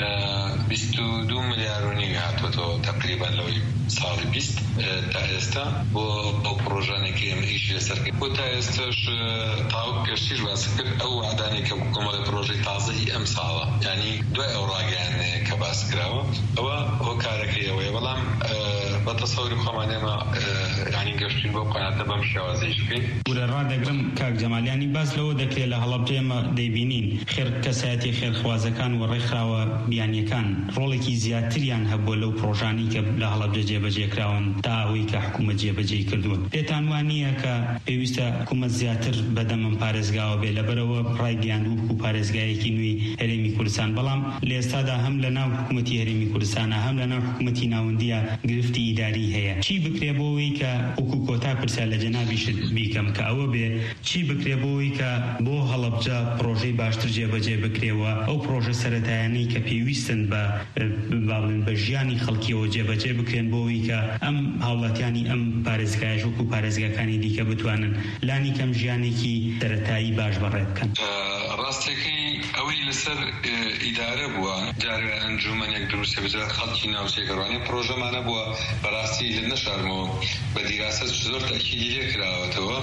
S5: 22 ملیار و نیوی هاتوەتەوە تقریبا لەوەی ساڵی 20 تا ئێستا بۆ پرۆژانێکی ئێمە ئیشی لەسەرکەی بۆ تا ئێستاش تاوەک پێشتیش باس کرد ئەو وعدانی کە کۆمەڵی پرۆژەی تازەی ئەم ساڵە ینی دوای ئەو ڕاگەیانەیە کە باس کراوە ئەوە هۆکارەکەی ئەوەیە بەڵام بە تەسەوری خۆمان ئێمە ینی گەشتین بۆ قەناتە بەم شێوازەیش بکەین
S1: ورە ڕادەگرم کاک جەمالیانی باس لەوە دەکرێت لە هەڵەبجە ئێمە دەیبینین کەسایەتی خێرخوازەکان و ڕێکخراوە بیانیەکان ڕۆڵێکی زیاتریان هەبووە لەو پرۆژانی کە لە هەڵەبجە جێبەجێکراون تا ئەوەی کە حکوومەت جێبەجێی کردووە پێتان وانییە کە پێویستە حکوومەت زیاتر بەدەمم پارێزگاوە بێ لەبەرەوە ڕای گەیاندوو و پارێزگایەکی نوێی هەرێمی کوردستان بەڵام لە ئێستادا هەم لە ناو حکوومەتی هەرێمی کوردستانە هەم لە ناو حکوومەتی ناوەندیە گرفتی ئیداری هەیە چی بکرێ بۆەوەی کە وەکو کۆتا پرسیار لە جەنابیشت بیکەم کە ئەوە بێ چی بکرێ بۆەوەی کە بۆ هەڵەبجە پرۆژەی باشتر جێبەجێ بکرێەوە ئەو پرۆژە سەرەتایانەی کە پێویستن بە ژیانی خەڵکیەوە جێبەجێ بکرێن بۆەوەی کە ئەم هاوڵاتیانی ئەم پارێزگایش وەکو پارێزگاکانی دیکە بتوانن لانی کەم ژیانێکی سەرەتایی باش بەڕێ بکەن
S5: ڕاستەکەی ئەوەی لەسەر ئیدارە بووە جارێ ئەنجومەنێک دروستە بجات خەڵکی ناوچێگەڕوانی پرۆژەمانە بووە بەڕاستی لە نەشارمەوە بە دیراسە زۆر تاکیدی لێ کراوەتەوە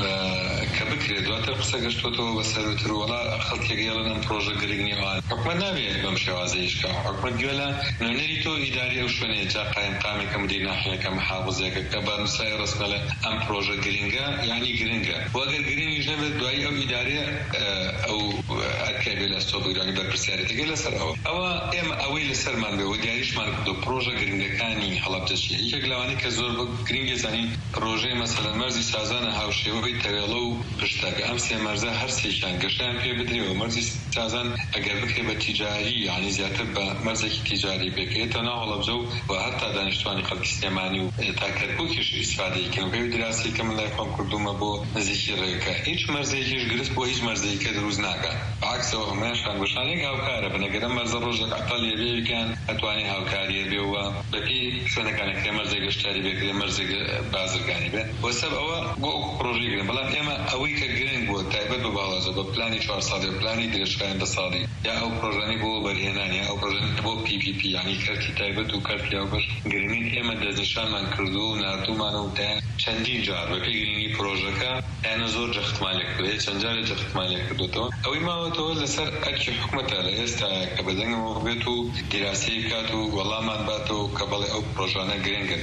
S5: کە بکرێت دواتر قسە گەشتوەتەوە بە سەرتر وڵا خەڵکێک گەڵن ئەم پرۆژە گرنگ نیوان حکومەت نابێت بەم شێوازەیەشکە حکومەت گوێ لە نوێنەری تۆ ئیداری ئەو شوێنەیە جا قایمقامێکە مدیر ناحیەکە محافظەیەکە کە بە نووسای ڕسمە لە ئەم پرۆژە گرنگە یعنی گرنگە وەگەر گرنگیش نەبێت دوایی ئەو ئیدارەیە ئەو ئەرکای بێ لە ستۆبگرانی بەرپرسیارەتەکە لەسەرەوە ئەوە ئێمە ئەوەی لەسەرمان بێ و دیاریشمان کردو پرۆژە گرنگەکانی هەڵەبجەشیە یەک لەوانەی کە زۆر بە گرنگی زانین پرۆژەی مەسەلەن مەرزی سازانە هاوشێوەی تەوێڵە و پشتەکە ئەم سێ مەرزە هەر سێکیان گەشتیان پێ بدرێەوە مەرزی سازان ئەگەر بکرێ بە تیجاری یعنی زیاتر بە مەرزێکی تیجاری بێکێتە ناو هەڵەبجە و هەتا دانیشتوانی خەڵکی سلێمانی و تا کەرکووکیش ئیسفادەیەکەن و پێوی دراسی کە من لای خۆم کردومە بۆ نزیکی ڕێگەکە هیچ مەرزێکیش گرست بۆ هیچ مەرزێکە دروست ناکات عکسەوە هەموویانشان بەشانێک هاوکارە بنەگەرە مەرزە ڕۆژێک عەتەڵ لێبێکیان ئەتوانێ هاوکاریە بێەوە بەپی شوێنەکانەکە مەرزێک گەشتیاری بێکرێ مەرزێک بازرگانی بێ بۆ سەب ئەوە بۆ پرۆژەی گرن بەڵام ئێمە ئەوەی کە گرنگ بووە تایبەت بە باڵازە بە پلانی 4 ساڵی پلانی درێژخایەن 10 ساڵی یا ئەو پرۆژانی بۆ بەرهێنان یا ئەو پرۆژانی بۆ PPP یعنی کەرتی تایبەت و کەرتی هاوبەش گرنگین ئێمە دەستنیشانمان کردو و نردوومانە و چەندین جار بەپێی گرنگی پرۆژەکە ئێمە زۆر جەختمالێک کردوێ چەند جارێک جەختمالێک کردوتەوە ئەوەی ماوەتەوە لەسەر ئەرکی حکومەتە لە ئێستا کە بەدەنگەوە بێت و دیراسی بکات و وەڵامان باتەوە کە بەڵێ ئەو پرۆژانە گرنگن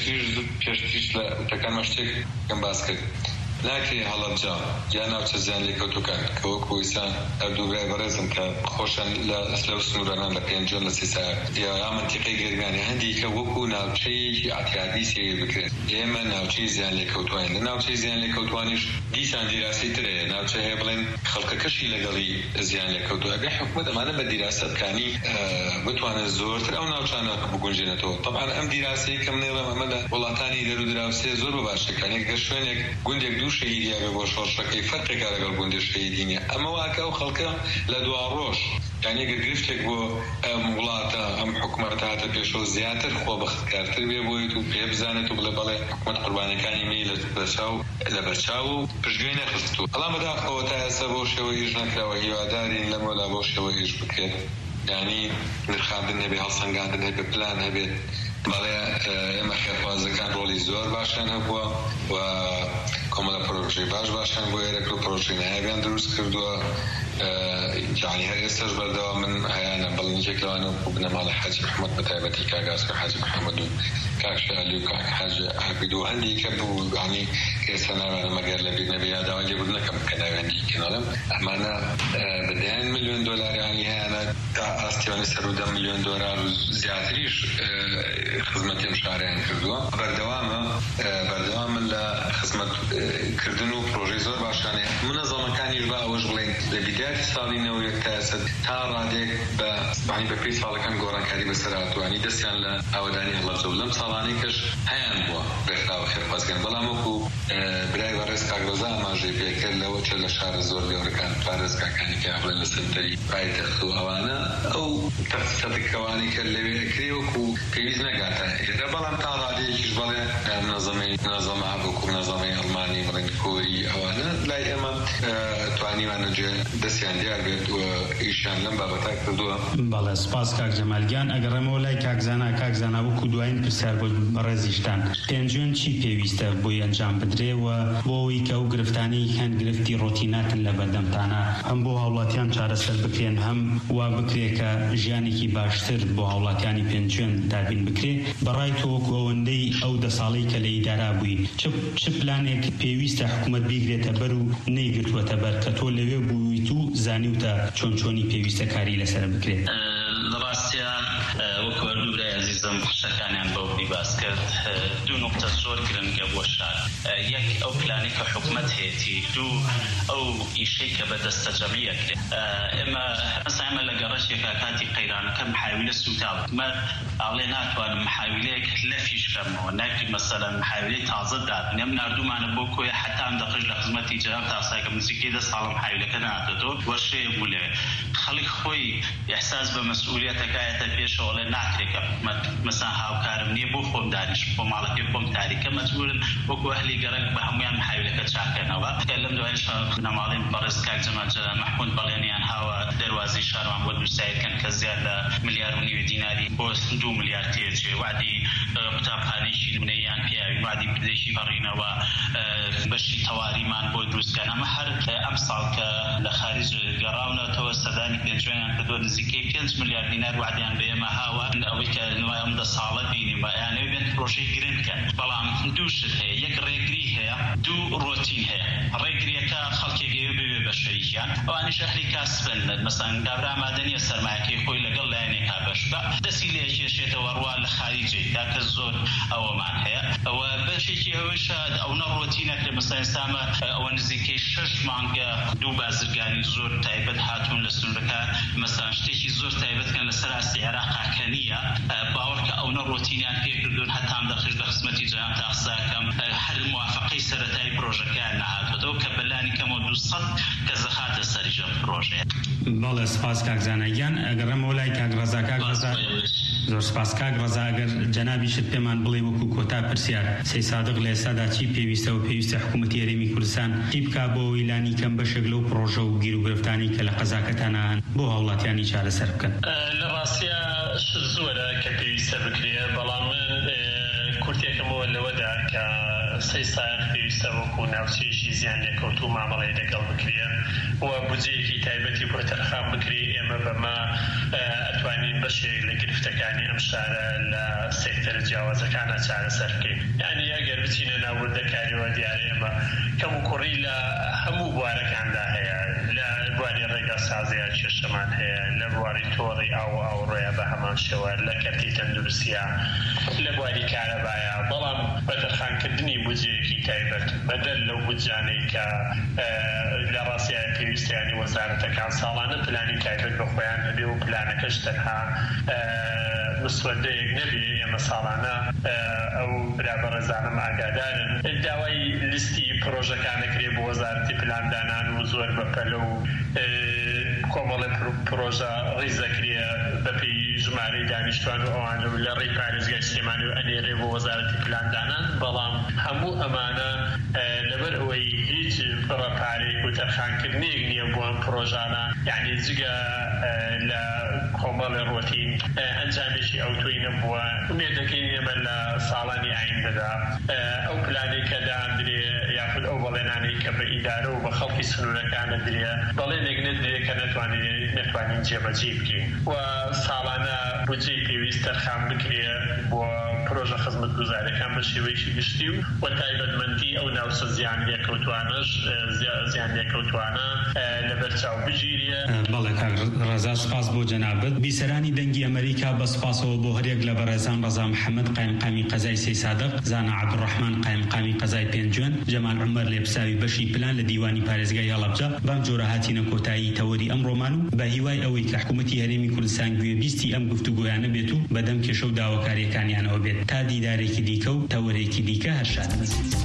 S5: پێشتریش لە وتەکانمە شتێک کەم باس کرد ناکرێ هەڵەبجە یا ناوچە زیان لێکەوتوەکان کە وەکو ئیسان هەردووگای بەڕێزم کە خۆشان لە سنوورانان لە پێنجۆن لە سیسایە یا منتیقەی گەرمانی هەندێکە وەکو ناوچەیەکی ئاتیادی سێر بکرێت ئێمە ناوچەی زیان لێکەوتوانین لە ناوچەی زیان لێکەوتوانیش دیسان دیراسی ترەیە ناوچە هەیە بڵێن خەڵکەکەشی لەگەڵی زیان لێکەوتووە ئەگەر حکومەت ئەمانە بە دیراستەکانی بتوانێت زۆرتر ئەو ناوچانە بگونجێنێتەوە طبعا ئەم دیراسەی کەم نێڵم ئەمە لە وڵاتانی دەرودراوسێ زۆر بە باشەکان یەکگە شوێنێک گوندێک دوو شەهیدیا بێ بۆ شۆڕشەکەی فەرقێکا لەگەڵ گوندی شەهیدی نییە. ئەمە واکە ئەو خەڵکە لە دوا ڕۆژ یعنی ئەگەر گرفتێک بۆ ئەم وڵاتە ئەم حکومەت هاتە پێشەوە زیاتر خۆبەختکارتر بێ بۆیت و پێ بزانێت و بڵێ بەڵێ حکومەت قوربانیەکانی می لە بەرچاو و پشتگوێ نەخستووە. بەڵام بەداخەوە تا ئێستا بۆ شێوەی ئیش نەکراوە، هیوادارین لەمەوەلا بۆ شێوەی ئیش بکرێت، یعنی نرخاندن هەبێ، هەڵسەنگاندن هەبێ، پلان هەبێت. بەڵێ ئێمە خێرخوازەکان ڕۆڵی زۆر باشیان هەبووە و کۆمەڵە پرۆژەی باشیان بۆ ئێرەک و پرۆژەی نایابیان دروست کردووە. یعنی هەر ئێستاش بەردەوام من هەیانە بەڵنجێک لەوانە بنەماڵە حاجی محەممەد بەتایبەتی کاگاسکە حاجی محەممەد و کاک شالی و کاک حاج عابید و هەندێکە بوو، یعنی ئێستا ناوانە مەگەر لە بیر نەبێ یاداوە لێبوردنەکەم کە ناوێندی کەناڵم ئەمانە بەدایان ملیۆن دۆلار یعنی هەیانە تا ئاستیوانی سەر و 10 ملیۆن دۆلار و زیاتریش خزمەتی ئەم شاریان کردووە. بەردەوامن لە خزمەتکردن و پرۆژەی زۆر باشانەیە. منەظەمەکانیش بە ئەوەش بڵێن لە بیداتی ساڵی 90 تا ڕادێک بە پێی ساڵەکان گۆڕانکاری بەسەر هاتووانی دەستیان لە ئاوەدانی هەڵەبجە و لەم ساڵانەی کەش هەیان بووە ڕێکخراوە خێرخوازگەن. بەڵام وەکو برای بەڕێز کاگرۆزا ئاماژەی پێکرد لەوە چێ لە شارە زۆر گەورەکان پارێزگاکانی کە بڵێن لە سنتەری پایتەخت و ئەوانە ئەو تەختەکەوانی کرد لەوێ ئەکرێ وەکو پێویست نەگاتە ئێرە. بەڵام تا ڕادەیەکیش بڵێ منەظەمە وەکو منەظەمەی ئەڵمانی بڵێن کۆری ئەوانە لای ئێمە توانیوانەجێ دەستیان دیار بێت و ئیشیان لەم بابەتا کردووە.
S1: بەڵێ سپاس کاک جەمالگیان. ئەگەڕێمەوە لای کاکزانا وەکو دوایین پرسیار بۆ بەڕێزیشتان پێنجێن چی پێویستە بۆی ئەنجام بدرێەوە بۆ ئەوەی کە ئەو گرفتانی هەند گرفتی ڕۆتیناتن لە بەردەمتانە هەم بۆ هاوڵاتیان چارەسەر بکرێن، هەم وا بکرێ کە ژیانێکی باشتر بۆ هاوڵاتیانی پێنجێن دابین بکرێ. بەڕای تۆ وەکو ئەوەندەی ئەو 10 ساڵەی کە لە ئیدارا بووی چ پلانێک پێویستە حکوومەت بیگرێتە بەر و نەیگرتووەتە بەر کە تۆ لەوێ بوویت و زانیوتە چۆنی پێویستە کاری لەسەر بکرێت؟
S3: لە ڕاستیان وەکو دوورای عزیزم شەکانیان بەو باس کرد. دوو نقطە زۆر گرنگە بۆ شار. یەک ئەو پلانی کە حکوومەت هێتی، دوو ئەو ئیشەی کە بەدەستە جەمعیە کرێت. ئێمە لە گەڕەشێکا کاتی قەیرانەکە محاویلە سوتاوە مە ئاڵێ ناتوانم محاویلەیەک لەفیش بکەمەوە، ناکرد مەسەلەن محاویلەی تازە دابن. ئەم نردومانە بۆ کۆی حتا ئەم دەقش لە خزمەتی جەناب تاساکە نزیکەی 10 ساڵ محاویلەکە نهاتێتەوە وەشەیە بوو لێ. خەڵک خۆی ئیحساس بە مەسئولیەتەکایەتە پێشەوە لێ ناکرێت کە حکوومەت مەسا هاوکارم نییە بۆ خۆم دانیش بۆ ماڵەکەی خۆم تاریکە مەجبورن وەکو ئەهلی گەڕک بە هەمویان محاویلەکە چاکەنەوە. لەم دوایش نەماڵین بەڕێز کاک جەمال محمود بەڵێنیان هاوە دەواازی شارمان بۆ دووسایەکەن کە زیاد لە 1.5 ملیار دیناری بۆ 2 ملیار تێچێ. وعدی قوتابخانەیەکی نمونەیان پیاوی، وعدی پزیشکی بەڕینەوە، بەشی تەواریمان بۆ دروستکەن. ئەمە هەر ئەم ساڵ کە لە خارج گەڕاونەتەوە سەدانی پێنجوێنیان کردووە نزیکەی 5 ملیار دینار وعدیان بە ئێمە هاوە. ئەوەی کە نوای ئەم 10 ساڵە بینیم یانێ بێت پرۆژەی گرنگکەن. بەڵام دوو شت هەیە، یەک ڕێگری هەیە، دوو ڕۆتین هەیە. ڕێگریەکە خەڵکێکی بێ بەشەیەکیان ئەوانیش ئەهلی کاسبن، مەسەڵەن دابرا مادەنیە سەرمایەکەی خۆی لەگەڵ لایەنێکا بەشبە دەستی لێ کێشێتەوە ڕوا لە خاریجێکدا کە زۆر ئەوەمان هەیە. ئەوە بەشێکی ئەوەیشە ئەو نەڕۆتینە کە مەسەڵەن ئێستامە ئەوە نزیکەی 6 مانگە دوو بازرگانی زۆر تایبەت هاتوون لە سنوورەکە مەسەڵەن شتێکی زۆر تایبەتکەن لەسەر ئاستی عێراقاکە نییە. باوەڕکە ئەو نەڕۆتینیان پێکردوون هەتام دەخش لە خزمەتی جەناب تاقساکەم هەر موافقەی سەرەتایی پرۆژەکەیان نەهاتەوە کە بەلانی کەمەوە 200 کە زەخاتە سەریژە پرۆژەیە.
S1: بەڵێ سپاس کاک زانایان. ئەگەڕێمەوە لای کاک ڕەزا. کاک ڕەزا زۆر سپاس. کاک ڕەزا ئەگەر جەنابیشت پێمان بڵێ وەکو کۆتا پرسیار سەی سادق لە ئێستادا چی پێویستە و پێویستە حکوومەتی هەرێمی کوردستان چی بکا بۆ ئیلانی کەم بەشێک لەو پرۆژە و گیر و گرفتانی کە لە قەزاکەتانە هەن بۆ هاوڵاتیانی چارەسەر بکەن؟
S4: لە ڕاستیە زۆرە کە پێویستە بکرێ، بەڵام من کورتێکمەوە لەوەدا کە 3 ساڵ پێویستە وەکو ناوچەیەکی زیان لێکەوتوو مامەڵەی لەگەڵ بکرێ و بودجەیەکی تایبەتی بۆ تەرخان بکرێ. ئێمە بەما ئەتوانین بەشێک لە گرفتەکانی ئەم شارە لە سێکتەرە جیاوازەکانە چارەسەر بکەین. یعنی ئەگەر بچینە ناوردەکاریەوە دیارە ئێمە کەم و کوڕی لە هەموو بوارەکاندا هەیە، لە بواری ڕێگە سازەیە کێشەمان هەیە، لە بواری تۆڕی ئاوڕۆیە بە هەمان شێوە، لە کەرتی تەندروستیە، لە بواری کارەبایە. بەڵام بە دەرخانکردنی بودجەیەکی تایبەت بەدەل لەو بودجانەی کە لە ڕاستیە پێویستیانی وەزارەتەکان ساڵانە پلانی تایبەت بە خۆیان هەبێ و پلانەکەش تەنها مسودەیەک نەبێ ئێمە ساڵانە ئەو برابەڕێزانم ئاگادارن داوای لیستی پرۆژەکانەکرێ بۆ وەزارەتی پلاندانان و زۆر بەپەلە و کۆمەڵی پرۆژە ڕیزەکرێ بەپێی ژمارەی دانیشتوان و ئەوانە لە ڕێی پارێزگای سلێمانی و ئەنێرێ بۆ وەزارەتی پلاندانان بەڵام هەموو ئەمانە لەبەر ئەوەی هیچ پارێک و تەرخانکردنێک نییە بۆ ئەم پرۆژانە یعنی جگە لە کۆمەڵی ڕۆتین ئەنجامێکی ئەوتۆی نەبووە ومێدەکەین ئێمە لە ساڵانی ئایندەدا ئەو پلانی کە دادرێ یاخود ئەو بەڵێنانەی کە بە ئیدارە و بە خەڵکی سنوورەکانە درێ بەڵێنێک نەدرێ کە نەتوانین جێبەجێ بکەین و ساڵانە بودجەی پێویست تەرخان بکرێ بۆ پرۆژە خزمەتگوزاریەکان بە شێوەیەکی گشتی و تایبەتمەندی ئەو ناوچە زیان لێکەوتوانەش زیان لێکەوتوانە لەبەرچاو بگیرێ.
S1: بەڵێ ڕەزا سپاس بۆ جەنابەت. بیسەرانی دەنگی ئەمریکا بە سپاسەوە بۆ هەرێک لە بەڕێزان ڕەزا محەممەد قایمقامی قەزای سەی سادق، زانا عەبدوڕەحمان قایمقامی قەزای پێنجوێن، جەمال عومەر لێپساوی بەشی پلان لە دیوانی پارێزگای هەڵەبجە بەم جۆرە هاتینە کۆتایی تەوەری ئەم ڕۆمان و بە هیوای ئەوەی کە حکوومەتی هەرێمی کوردستان گوێبیستی ئەم گفتوگۆیانە بێت و بەدەم کێشە و داواکاریەکانیانەوە بێت تا دیدارێکی دیکە و تەوەرێکی دیکە هەرشاد.